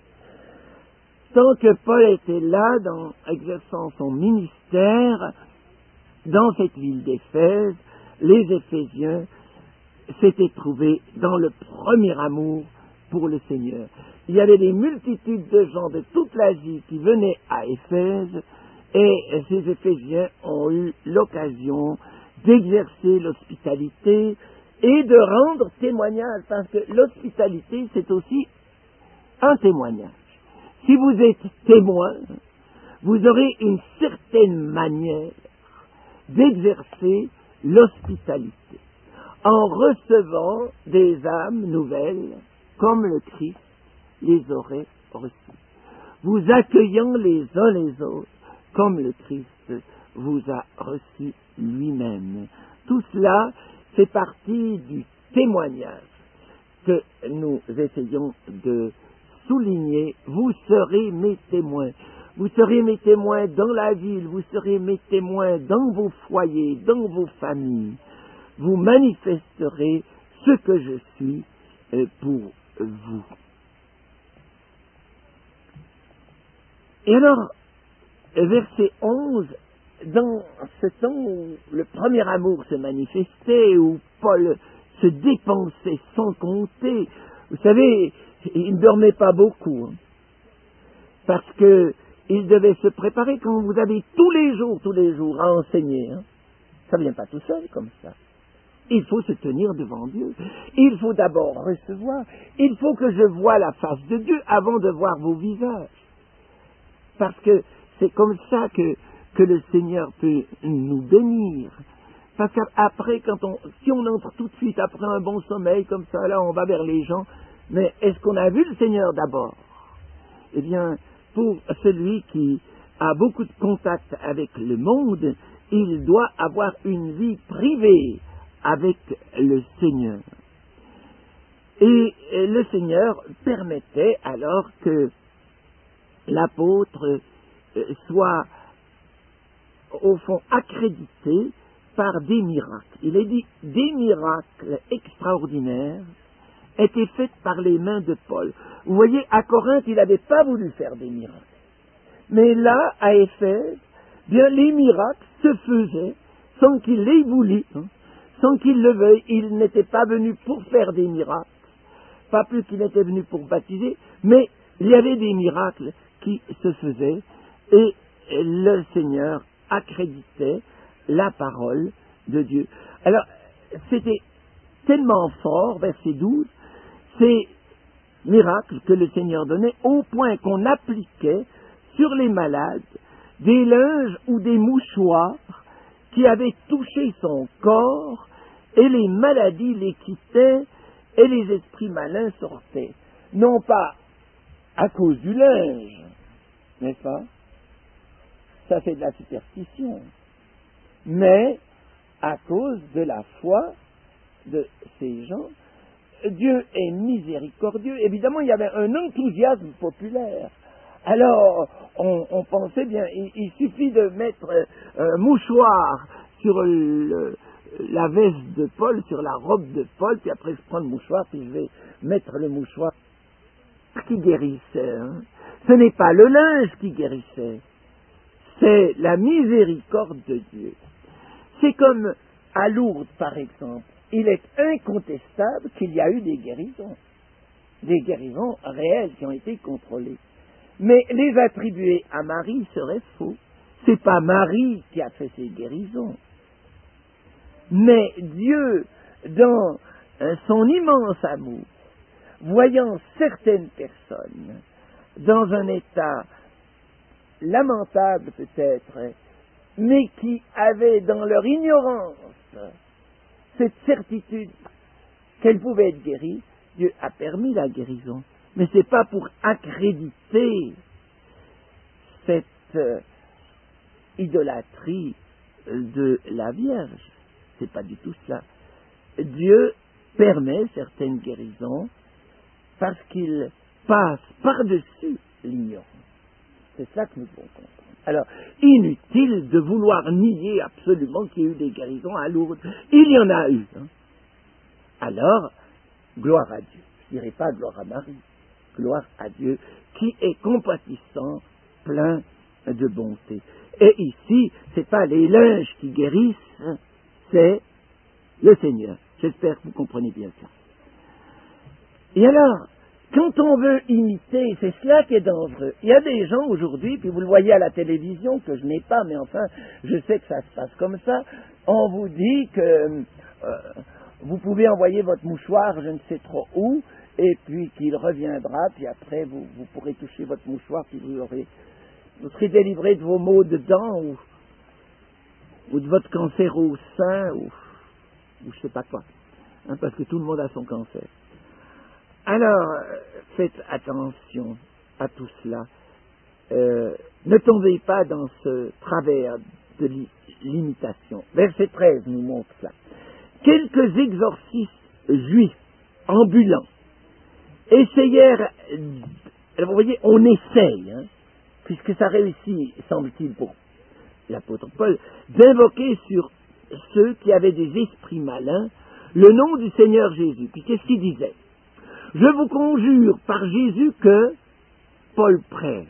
Tant que Paul était là, exerçant son ministère, dans cette ville d'Éphèse, les Éphésiens s'étaient trouvés dans le premier amour pour le Seigneur. Il y avait des multitudes de gens de toute l'Asie qui venaient à Éphèse, et ces Éphésiens ont eu l'occasion d'exercer l'hospitalité et de rendre témoignage, parce que l'hospitalité, c'est aussi un témoignage. Si vous êtes témoin, vous aurez une certaine manière d'exercer l'hospitalité, en recevant des âmes nouvelles, comme le Christ les aurait reçus. Vous accueillant les uns les autres comme le Christ vous a reçus lui-même. Tout cela fait partie du témoignage que nous essayons de souligner. Vous serez mes témoins. Vous serez mes témoins dans la ville, vous serez mes témoins dans vos foyers, dans vos familles. Vous manifesterez ce que je suis pour vous. Et alors, verset 11, dans ce temps où le premier amour se manifestait, où Paul se dépensait sans compter, vous savez, il ne dormait pas beaucoup, hein, parce que il devait se préparer. Quand vous avez tous les jours à enseigner, hein, ça ne vient pas tout seul comme ça. Il faut se tenir devant Dieu. Il faut d'abord recevoir. Il faut que je voie la face de Dieu avant de voir vos visages. Parce que c'est comme ça que le Seigneur peut nous bénir. Parce qu'après, si on entre tout de suite après un bon sommeil comme ça, là on va vers les gens, mais est-ce qu'on a vu le Seigneur d'abord? Eh bien, pour celui qui a beaucoup de contact avec le monde, il doit avoir une vie privée avec le Seigneur. Et le Seigneur permettait alors que l'apôtre soit au fond accrédité par des miracles. Il est dit des miracles extraordinaires étaient faits par les mains de Paul. Vous voyez, à Corinthe, il n'avait pas voulu faire des miracles. Mais là, à Éphèse, bien les miracles se faisaient sans qu'il les voulu, hein, sans qu'il le veuille. Il n'était pas venu pour faire des miracles, pas plus qu'il était venu pour baptiser, mais il y avait des miracles qui se faisaient et le Seigneur accréditait la parole de Dieu. Alors, c'était tellement fort, verset 12, ces miracles que le Seigneur donnait au point qu'on appliquait sur les malades des linges ou des mouchoirs qui avaient touché son corps et les maladies les quittaient et les esprits malins sortaient. Non pas à cause du linge, n'est-ce pas? Ça c'est de la superstition. Mais à cause de la foi de ces gens, Dieu est miséricordieux. Évidemment, il y avait un enthousiasme populaire. Alors, on pensait bien, il suffit de mettre un mouchoir sur la veste de Paul, sur la robe de Paul, puis après je prends le mouchoir, puis je vais mettre le mouchoir qui guérissait. Hein. Ce n'est pas le linge qui guérissait, c'est la miséricorde de Dieu. C'est comme à Lourdes, par exemple. Il est incontestable qu'il y a eu des guérisons réelles qui ont été contrôlées. Mais les attribuer à Marie serait faux. C'est pas Marie qui a fait ces guérisons. Mais Dieu, dans son immense amour, voyant certaines personnes dans un état lamentable peut-être, mais qui avaient dans leur ignorance cette certitude qu'elles pouvaient être guéries, Dieu a permis la guérison. Mais ce n'est pas pour accréditer cette idolâtrie de la Vierge. C'est pas du tout cela. Dieu permet certaines guérisons parce qu'il passe par-dessus l'ignorance. C'est ça que nous devons comprendre. Alors, inutile de vouloir nier absolument qu'il y a eu des guérisons à Lourdes. Il y en a eu. Hein. Alors, gloire à Dieu. Je ne dirais pas gloire à Marie. Gloire à Dieu qui est compatissant, plein de bonté. Et ici, ce n'est pas les linges qui guérissent, hein, c'est le Seigneur. J'espère que vous comprenez bien ça. Et alors, quand on veut imiter, c'est cela qui est dangereux. Il y a des gens aujourd'hui, puis vous le voyez à la télévision, que je n'ai pas, mais enfin, je sais que ça se passe comme ça, on vous dit que vous pouvez envoyer votre mouchoir je ne sais trop où, et puis qu'il reviendra, puis après vous pourrez toucher votre mouchoir, puis vous serez délivré de vos maux de dents, ou de votre cancer au sein, ou je ne sais pas quoi, hein, parce que tout le monde a son cancer. Alors, faites attention à tout cela. Ne tombez pas dans ce travers de l'imitation. Verset 13 nous montre cela. Quelques exorcistes juifs ambulants essayèrent, alors vous voyez, on essaye, puisque ça réussit, semble-t-il, pour l'apôtre Paul, d'invoquer sur ceux qui avaient des esprits malins le nom du Seigneur Jésus. Puis qu'est-ce qu'il disait? Je vous conjure par Jésus que Paul prêche.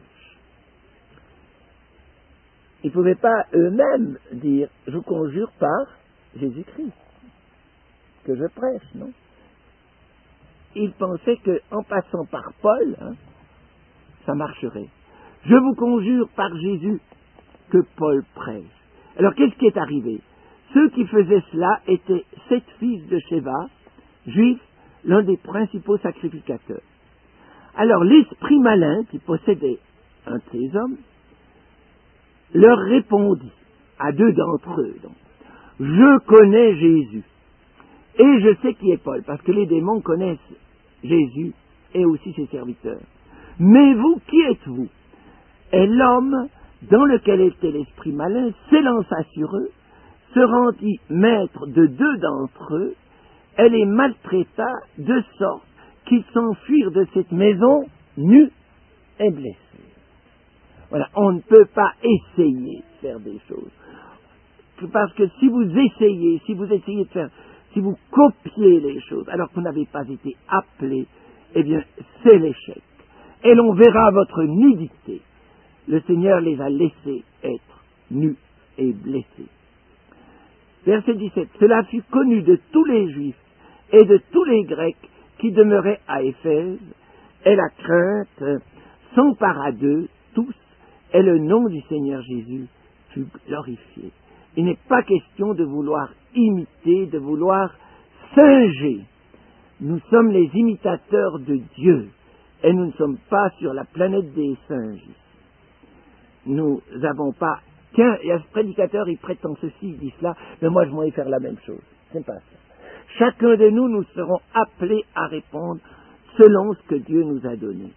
Ils ne pouvaient pas eux-mêmes dire je vous conjure par Jésus-Christ que je prêche, non? Ils pensaient qu'en passant par Paul, ça marcherait. Je vous conjure par Jésus que Paul prêche. Alors qu'est-ce qui est arrivé? Ceux qui faisaient cela étaient 7 fils de Sheva, juifs, l'un des principaux sacrificateurs. Alors l'esprit malin qui possédait un de ces hommes leur répondit à 2 d'entre eux. Donc, je connais Jésus et je sais qui est Paul, parce que les démons connaissent Jésus et aussi ses serviteurs. Mais vous, qui êtes-vous? Et l'homme dans lequel était l'esprit malin s'élança sur eux, se rendit maître de 2 d'entre eux, et les maltraita de sorte qu'ils s'enfuirent de cette maison nus et blessés. Voilà, on ne peut pas essayer de faire des choses. Parce que si vous essayez de faire, si vous copiez les choses, alors que vous n'avez pas été appelé, eh bien, c'est l'échec. Et l'on verra votre nudité. Le Seigneur les a laissés être nus et blessés. Verset 17. Cela fut connu de tous les Juifs et de tous les Grecs qui demeuraient à Éphèse, et la crainte s'empara d'eux tous, et le nom du Seigneur Jésus fut glorifié. Il n'est pas question de vouloir imiter, de vouloir singer. Nous sommes les imitateurs de Dieu, et nous ne sommes pas sur la planète des singes. Nous n'avons pas... Tiens, il y a ce prédicateur, il prétend ceci, il dit cela, mais moi je vais faire la même chose. C'est pas ça. Chacun de nous, nous serons appelés à répondre selon ce que Dieu nous a donné.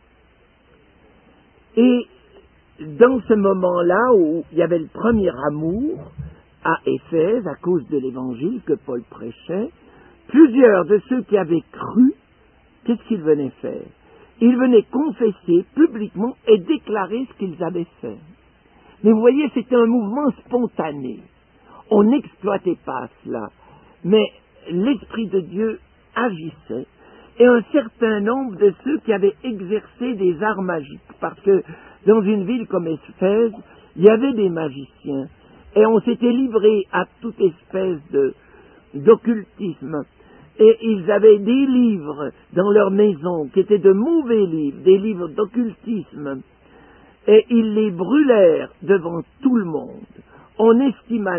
Et dans ce moment-là où il y avait le premier amour à Éphèse, à cause de l'évangile que Paul prêchait, plusieurs de ceux qui avaient cru, qu'est-ce qu'ils venaient faire? Ils venaient confesser publiquement et déclarer ce qu'ils avaient fait. Mais vous voyez, c'était un mouvement spontané. On n'exploitait pas cela. Mais l'Esprit de Dieu agissait. Et un certain nombre de ceux qui avaient exercé des arts magiques, parce que dans une ville comme Éphèse, il y avait des magiciens, et on s'était livré à toute espèce d'occultisme. Et ils avaient des livres dans leur maison qui étaient de mauvais livres, des livres d'occultisme. Et ils les brûlèrent devant tout le monde. On en estima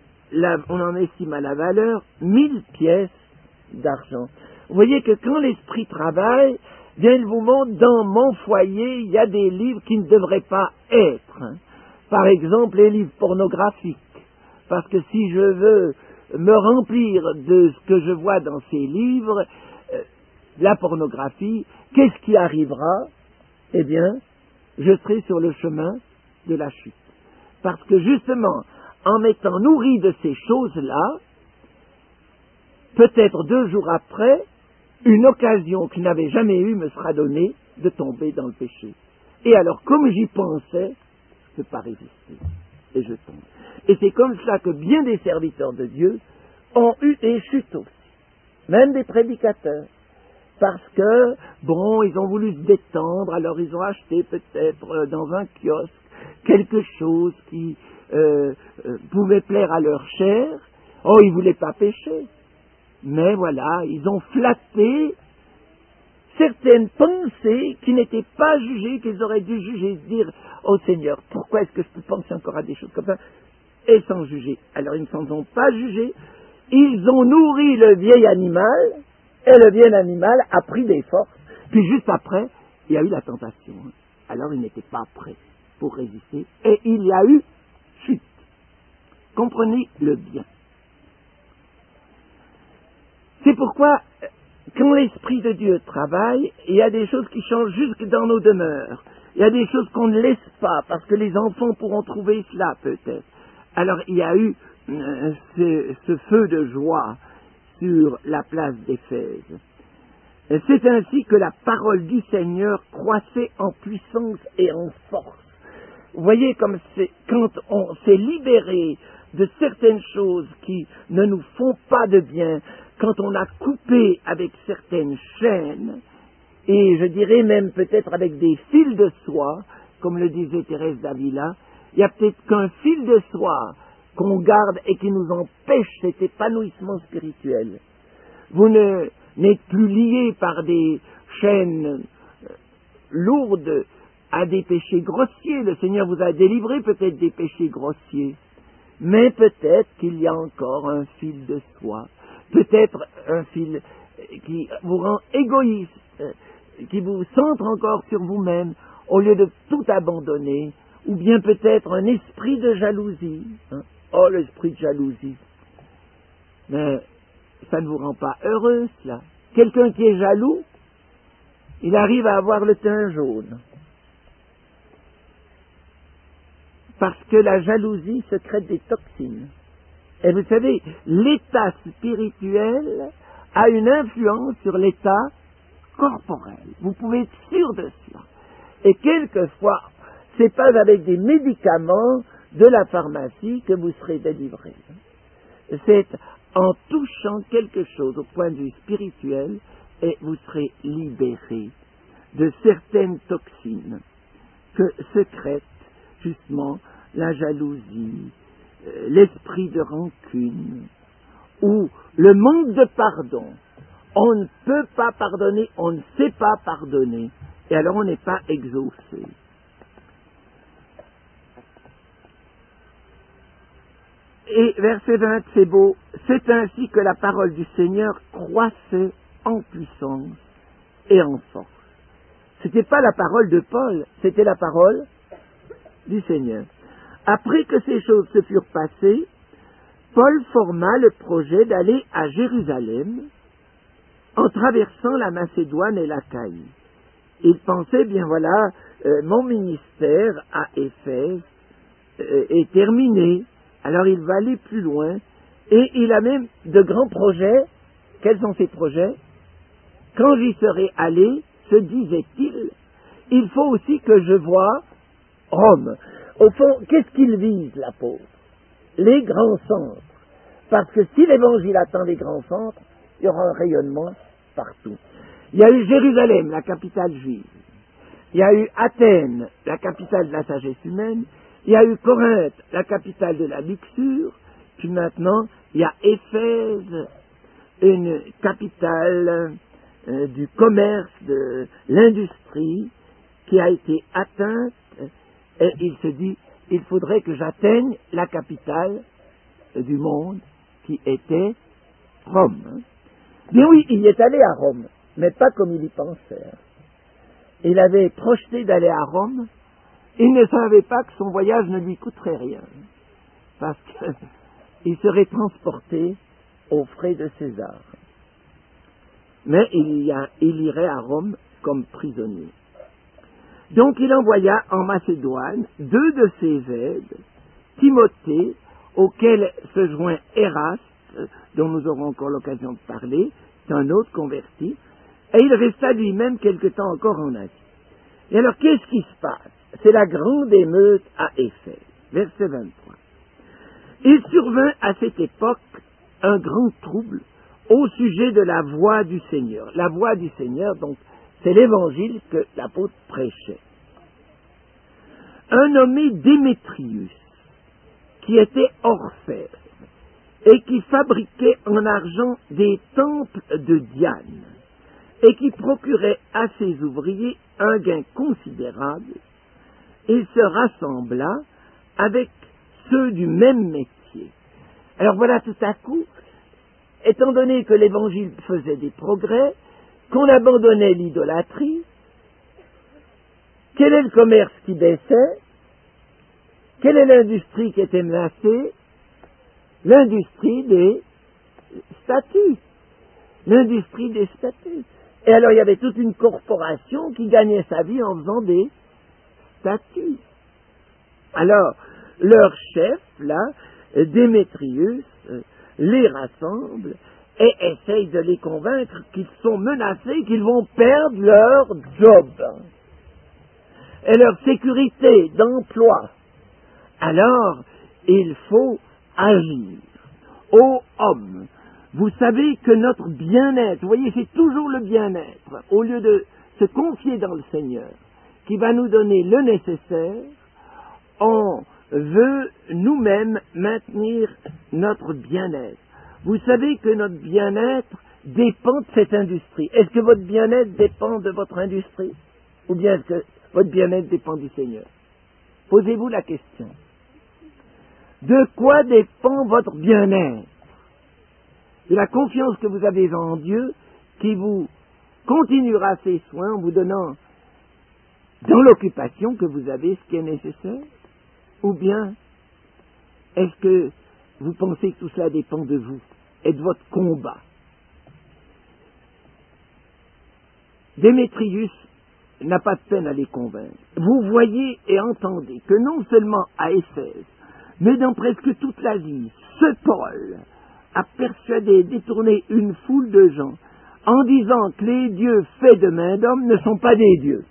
la valeur 1000 pièces d'argent. Vous voyez que quand l'esprit travaille, bien il vous montre, dans mon foyer, il y a des livres qui ne devraient pas être. Par exemple, les livres pornographiques. Parce que si je veux me remplir de ce que je vois dans ces livres, la pornographie, qu'est-ce qui arrivera? Eh bien, je serai sur le chemin de la chute. Parce que justement, en m'étant nourri de ces choses-là, peut-être 2 jours après, une occasion que je n'avais jamais eue me sera donnée de tomber dans le péché. Et alors, comme j'y pensais, je ne peux pas résister. Et je tombe. Et c'est comme cela que bien des serviteurs de Dieu ont eu des chutes aussi. Même des prédicateurs. Parce que, bon, ils ont voulu se détendre, alors ils ont acheté peut-être dans un kiosque quelque chose qui pouvait plaire à leur chair. Oh, ils ne voulaient pas pécher. Mais voilà, ils ont flatté certaines pensées qui n'étaient pas jugées, qu'ils auraient dû juger, se dire, oh Seigneur, pourquoi est-ce que je peux penser encore à des choses comme ça? Et sans juger. Alors ils ne s'en ont pas jugés. Ils ont nourri le vieil animal, et le vieil animal a pris des forces. Puis juste après, il y a eu la tentation. Alors ils n'étaient pas prêts pour résister. Et il y a eu chute. Comprenez le bien. C'est pourquoi, quand l'Esprit de Dieu travaille, il y a des choses qui changent jusque dans nos demeures. Il y a des choses qu'on ne laisse pas, parce que les enfants pourront trouver cela peut-être. Alors il y a eu ce feu de joie sur la place d'Éphèse. C'est ainsi que la parole du Seigneur croissait en puissance et en force. Vous voyez comme quand on s'est libéré de certaines choses qui ne nous font pas de bien, quand on a coupé avec certaines chaînes, et je dirais même peut-être avec des fils de soie, comme le disait Thérèse d'Avila, il y a peut-être qu'un fil de soie qu'on garde et qui nous empêche cet épanouissement spirituel. Vous n'êtes plus lié par des chaînes lourdes à des péchés grossiers. Le Seigneur vous a délivré peut-être des péchés grossiers, mais peut-être qu'il y a encore un fil de soie, peut-être un fil qui vous rend égoïste, qui vous centre encore sur vous-même au lieu de tout abandonner, ou bien peut-être un esprit de jalousie. Oh, l'esprit de jalousie. Mais ça ne vous rend pas heureux, cela. Quelqu'un qui est jaloux, il arrive à avoir le teint jaune. Parce que la jalousie secrète des toxines. Et vous savez, l'état spirituel a une influence sur l'état corporel. Vous pouvez être sûr de cela. Et quelquefois, c'est pas avec des médicaments de la pharmacie que vous serez délivré. C'est en touchant quelque chose au point de vue spirituel et vous serez libéré de certaines toxines que secrète justement la jalousie, l'esprit de rancune ou le manque de pardon. On ne peut pas pardonner, on ne sait pas pardonner, et alors on n'est pas exaucé. Et verset 20, c'est beau, c'est ainsi que la parole du Seigneur croissait en puissance et en force. C'était pas la parole de Paul, c'était la parole du Seigneur. Après que ces choses se furent passées, Paul forma le projet d'aller à Jérusalem en traversant la Macédoine et l'Achaïe. Il pensait, bien voilà, mon ministère à Éphèse est terminé, alors il va aller plus loin, et il a même de grands projets. Quels sont ces projets? Quand j'y serai allé, se disait-il, il faut aussi que je voie Rome. Au fond, qu'est-ce qu'il vise, l'apôtre? Les grands centres. Parce que si l'évangile atteint les grands centres, il y aura un rayonnement partout. Il y a eu Jérusalem, la capitale juive. Il y a eu Athènes, la capitale de la sagesse humaine. Il y a eu Corinthe, la capitale de la luxure. Puis maintenant, il y a Éphèse, une capitale du commerce, de l'industrie, qui a été atteinte. Et il se dit, il faudrait que j'atteigne la capitale du monde, qui était Rome. Bien oui, il y est allé à Rome, mais pas comme il y pensait. Il avait projeté d'aller à Rome, il ne savait pas que son voyage ne lui coûterait rien, parce qu'il serait transporté aux frais de César. Mais il irait à Rome comme prisonnier. Donc il envoya en Macédoine 2 de ses aides, Timothée, auquel se joint Éraste, dont nous aurons encore l'occasion de parler, c'est un autre converti, et il resta lui-même quelque temps encore en Asie. Et alors qu'est-ce qui se passe? C'est la grande émeute à Éphèse, verset 23. Il survint à cette époque un grand trouble au sujet de la voix du Seigneur. La voix du Seigneur, donc, c'est l'évangile que l'apôtre prêchait. Un nommé Démétrius, qui était orfèvre, et qui fabriquait en argent des temples de Diane, et qui procurait à ses ouvriers un gain considérable, il se rassembla avec ceux du même métier. Alors voilà, tout à coup, étant donné que l'Évangile faisait des progrès, qu'on abandonnait l'idolâtrie, quel est le commerce qui baissait? Quelle est l'industrie qui était menacée? L'industrie des statues. l'industrie des statues. Et alors il y avait toute une corporation qui gagnait sa vie en faisant des statues. Alors, leur chef, là, Démétrius, les rassemble et essaye de les convaincre qu'ils sont menacés, qu'ils vont perdre leur job et leur sécurité d'emploi. Alors, il faut agir. Ô homme, vous savez que notre bien-être, vous voyez, c'est toujours le bien-être, au lieu de se confier dans le Seigneur, qui va nous donner le nécessaire, on veut nous-mêmes maintenir notre bien-être. Vous savez que notre bien-être dépend de cette industrie. Est-ce que votre bien-être dépend de votre industrie? Ou bien est-ce que votre bien-être dépend du Seigneur? Posez-vous la question. De quoi dépend votre bien-être? De la confiance que vous avez en Dieu, qui vous continuera ses soins en vous donnant dans l'occupation que vous avez ce qui est nécessaire? Ou bien, est-ce que vous pensez que tout cela dépend de vous et de votre combat? Démétrius n'a pas de peine à les convaincre. Vous voyez et entendez que non seulement à Éphèse, mais dans presque toute l'Asie, ce Paul a persuadé et détourné une foule de gens en disant que les dieux faits de main d'homme ne sont pas des dieux.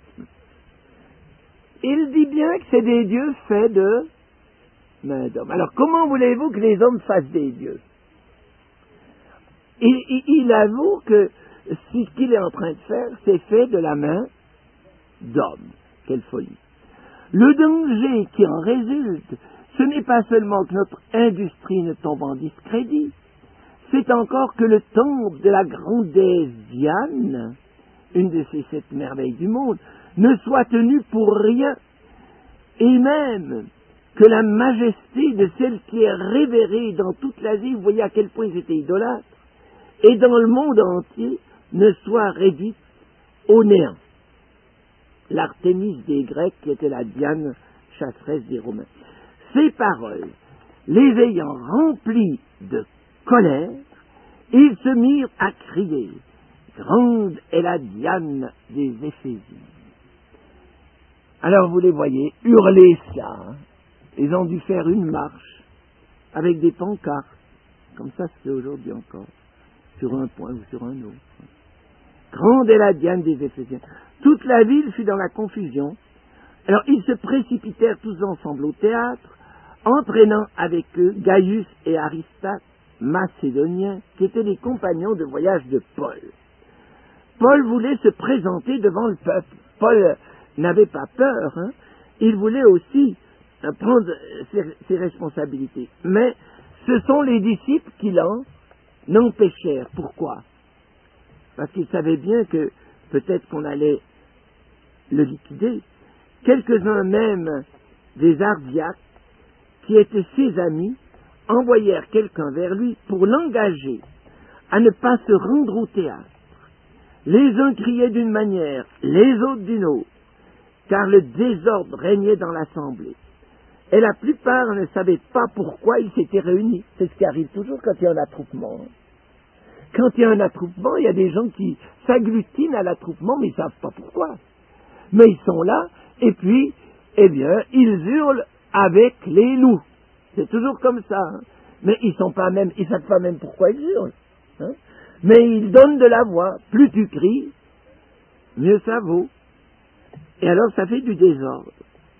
Il dit bien que c'est des dieux faits de main d'homme. Alors comment voulez-vous que les hommes fassent des dieux? Il avoue que ce qu'il est en train de faire, c'est fait de la main d'homme. Quelle folie. Le danger qui en résulte, ce n'est pas seulement que notre industrie ne tombe en discrédit, c'est encore que le temple de la grande déesse Diane, une de ces 7 merveilles du monde, ne soit tenu pour rien, et même que la majesté de celle qui est révérée dans toute l'Asie, vous voyez à quel point c'était idolâtre, et dans le monde entier, ne soit réduite au néant. L'Artémis des Grecs, qui était la Diane chasseresse des Romains. Ces paroles, les ayant remplis de colère, ils se mirent à crier « Grande est la Diane des Éphésiens ». Alors vous les voyez hurler ça. Hein. Ils ont dû faire une marche avec des pancartes, comme ça se fait aujourd'hui encore, sur un point ou sur un autre. Grande est la Diane des Éphésiens. Toute la ville fut dans la confusion. Alors ils se précipitèrent tous ensemble au théâtre, entraînant avec eux Gaius et Aristarque, Macédoniens, qui étaient les compagnons de voyage de Paul. Paul voulait se présenter devant le peuple. Paul n'avait pas peur, hein. Il voulait aussi prendre ses responsabilités. Mais ce sont les disciples qui l'en empêchèrent. Pourquoi? Parce qu'ils savaient bien que peut-être qu'on allait le liquider. Quelques-uns même des Ardiaques, qui étaient ses amis, envoyèrent quelqu'un vers lui pour l'engager à ne pas se rendre au théâtre. Les uns criaient d'une manière, les autres d'une autre, car le désordre régnait dans l'assemblée. Et la plupart ne savaient pas pourquoi ils s'étaient réunis. C'est ce qui arrive toujours quand il y a un attroupement. Quand il y a un attroupement, il y a des gens qui s'agglutinent à l'attroupement, mais ils ne savent pas pourquoi. Mais ils sont là, et puis, eh bien, ils hurlent avec les loups. C'est toujours comme ça. Hein. Mais ils savent pas même pourquoi ils hurlent. Hein. Mais ils donnent de la voix. Plus tu cries, mieux ça vaut. Et alors ça fait du désordre.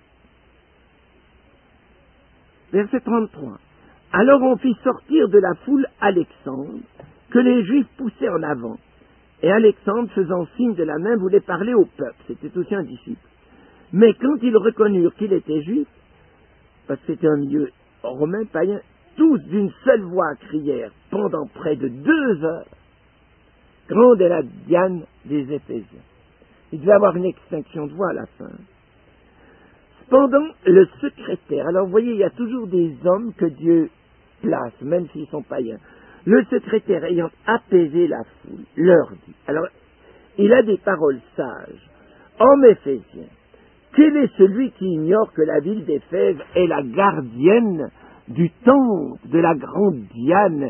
Verset 33. Alors on fit sortir de la foule Alexandre, que les Juifs poussaient en avant. Et Alexandre, faisant signe de la main, voulait parler au peuple. C'était aussi un disciple. Mais quand ils reconnurent qu'il était juif, parce que c'était un milieu romain païen, tous d'une seule voix crièrent pendant près de 2 heures. Grande est la Diane des Éphésiens. Il devait y avoir une extinction de voix à la fin. Cependant, le secrétaire, alors vous voyez, il y a toujours des hommes que Dieu place, même s'ils sont païens. Le secrétaire, ayant apaisé la foule, leur dit, alors, il a des paroles sages. Hommes Éphésiens, quel est celui qui ignore que la ville d'Éphèse est la gardienne du temple de la grande Diane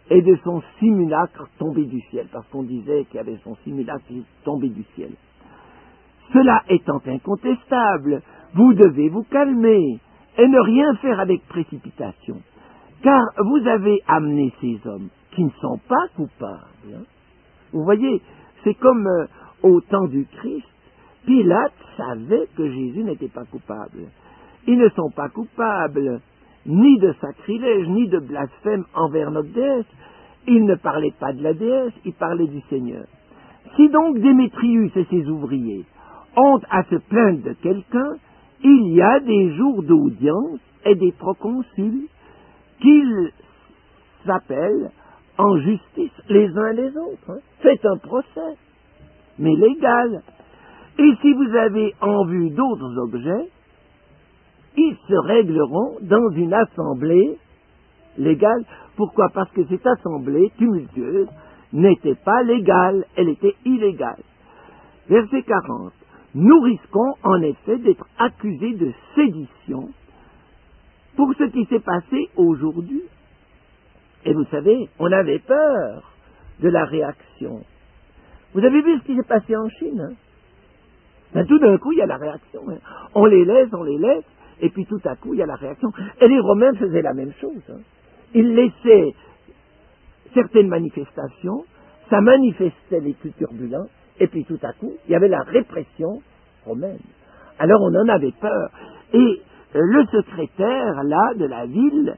et de son simulacre tombé du ciel, parce qu'on disait qu'il y avait son simulacre tombé du ciel. Cela étant incontestable, vous devez vous calmer et ne rien faire avec précipitation, car vous avez amené ces hommes qui ne sont pas coupables. Hein. Vous voyez, c'est comme au temps du Christ, Pilate savait que Jésus n'était pas coupable. Ils ne sont pas coupables ni de sacrilège, ni de blasphème envers notre déesse. Ils ne parlaient pas de la déesse, ils parlaient du Seigneur. Si donc Démétrius et ses ouvriers ont à se plaindre de quelqu'un, il y a des jours d'audience et des proconsuls qu'ils s'appellent en justice les uns les autres. Hein. C'est un procès, mais légal. Et si vous avez en vue d'autres objets, ils se régleront dans une assemblée légale. Pourquoi? Parce que cette assemblée tumultueuse n'était pas légale, elle était illégale. Verset 40. Nous risquons en effet d'être accusés de sédition pour ce qui s'est passé aujourd'hui. Et vous savez, on avait peur de la réaction. Vous avez vu ce qui s'est passé en Chine, hein? Ben, tout d'un coup, il y a la réaction. Hein. On les laisse, et puis tout à coup, il y a la réaction. Et les Romains faisaient la même chose. Hein. Ils laissaient certaines manifestations, ça manifestait les plus turbulents, et puis tout à coup, il y avait la répression romaine. Alors on en avait peur. Et le secrétaire, là, de la ville,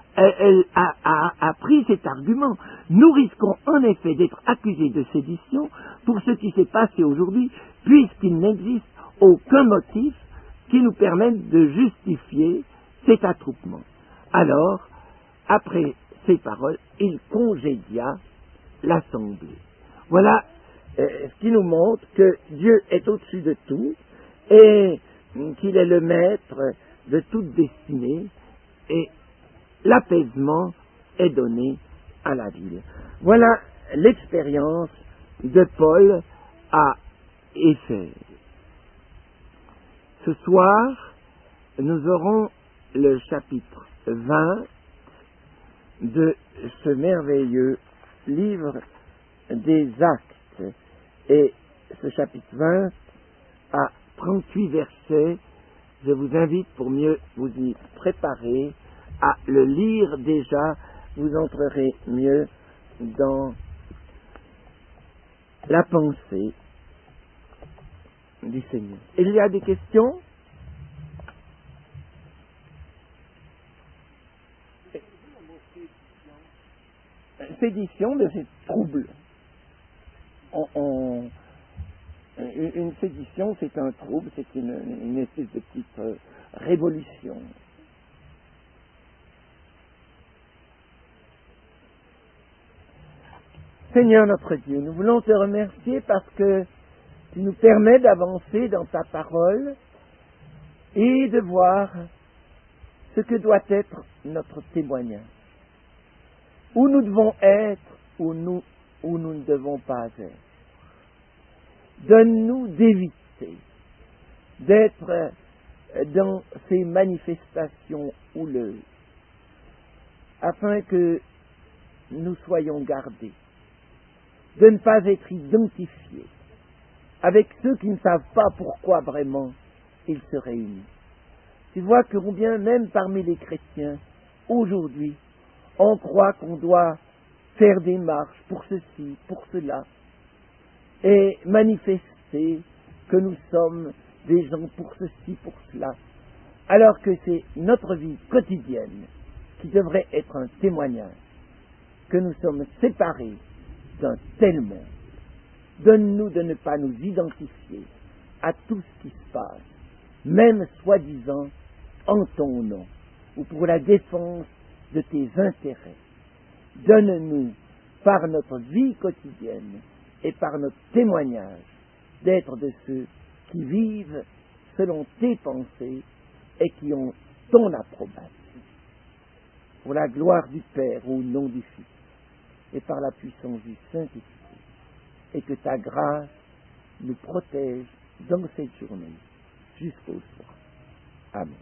a pris cet argument. Nous risquons en effet d'être accusés de sédition pour ce qui s'est passé aujourd'hui, puisqu'il n'existe aucun motif qui nous permette de justifier cet attroupement. Alors, après ces paroles, il congédia l'assemblée. Voilà ce qui nous montre que Dieu est au-dessus de tout et qu'il est le maître de toute destinée et l'apaisement est donné à la ville. Voilà l'expérience de Paul à Éphèse. Ce soir, nous aurons le chapitre 20 de ce merveilleux livre des Actes. Et ce chapitre 20 a 38 versets. Je vous invite, pour mieux vous y préparer, à le lire déjà. Vous entrerez mieux dans la pensée du Seigneur. Il y a des questions? Sédition, c'est trouble. Une sédition, c'est un trouble, c'est une espèce de petite révolution. Seigneur notre Dieu, nous voulons te remercier parce que tu nous permets d'avancer dans ta parole et de voir ce que doit être notre témoignage. Où nous devons être, où nous ne devons pas être. Donne-nous d'éviter d'être dans ces manifestations houleuses, afin que nous soyons gardés, de ne pas être identifiés avec ceux qui ne savent pas pourquoi vraiment ils se réunissent. Tu vois que combien même parmi les chrétiens, aujourd'hui, on croit qu'on doit faire des marches pour ceci, pour cela, et manifester que nous sommes des gens pour ceci, pour cela, alors que c'est notre vie quotidienne qui devrait être un témoignage que nous sommes séparés d'un tel monde. Donne-nous de ne pas nous identifier à tout ce qui se passe, même soi-disant en ton nom, ou pour la défense de tes intérêts. Donne-nous, par notre vie quotidienne et par notre témoignage, d'être de ceux qui vivent selon tes pensées et qui ont ton approbation. Pour la gloire du Père, au nom du Fils, et par la puissance du Saint-Esprit, et que ta grâce nous protège dans cette journée jusqu'au soir. Amen.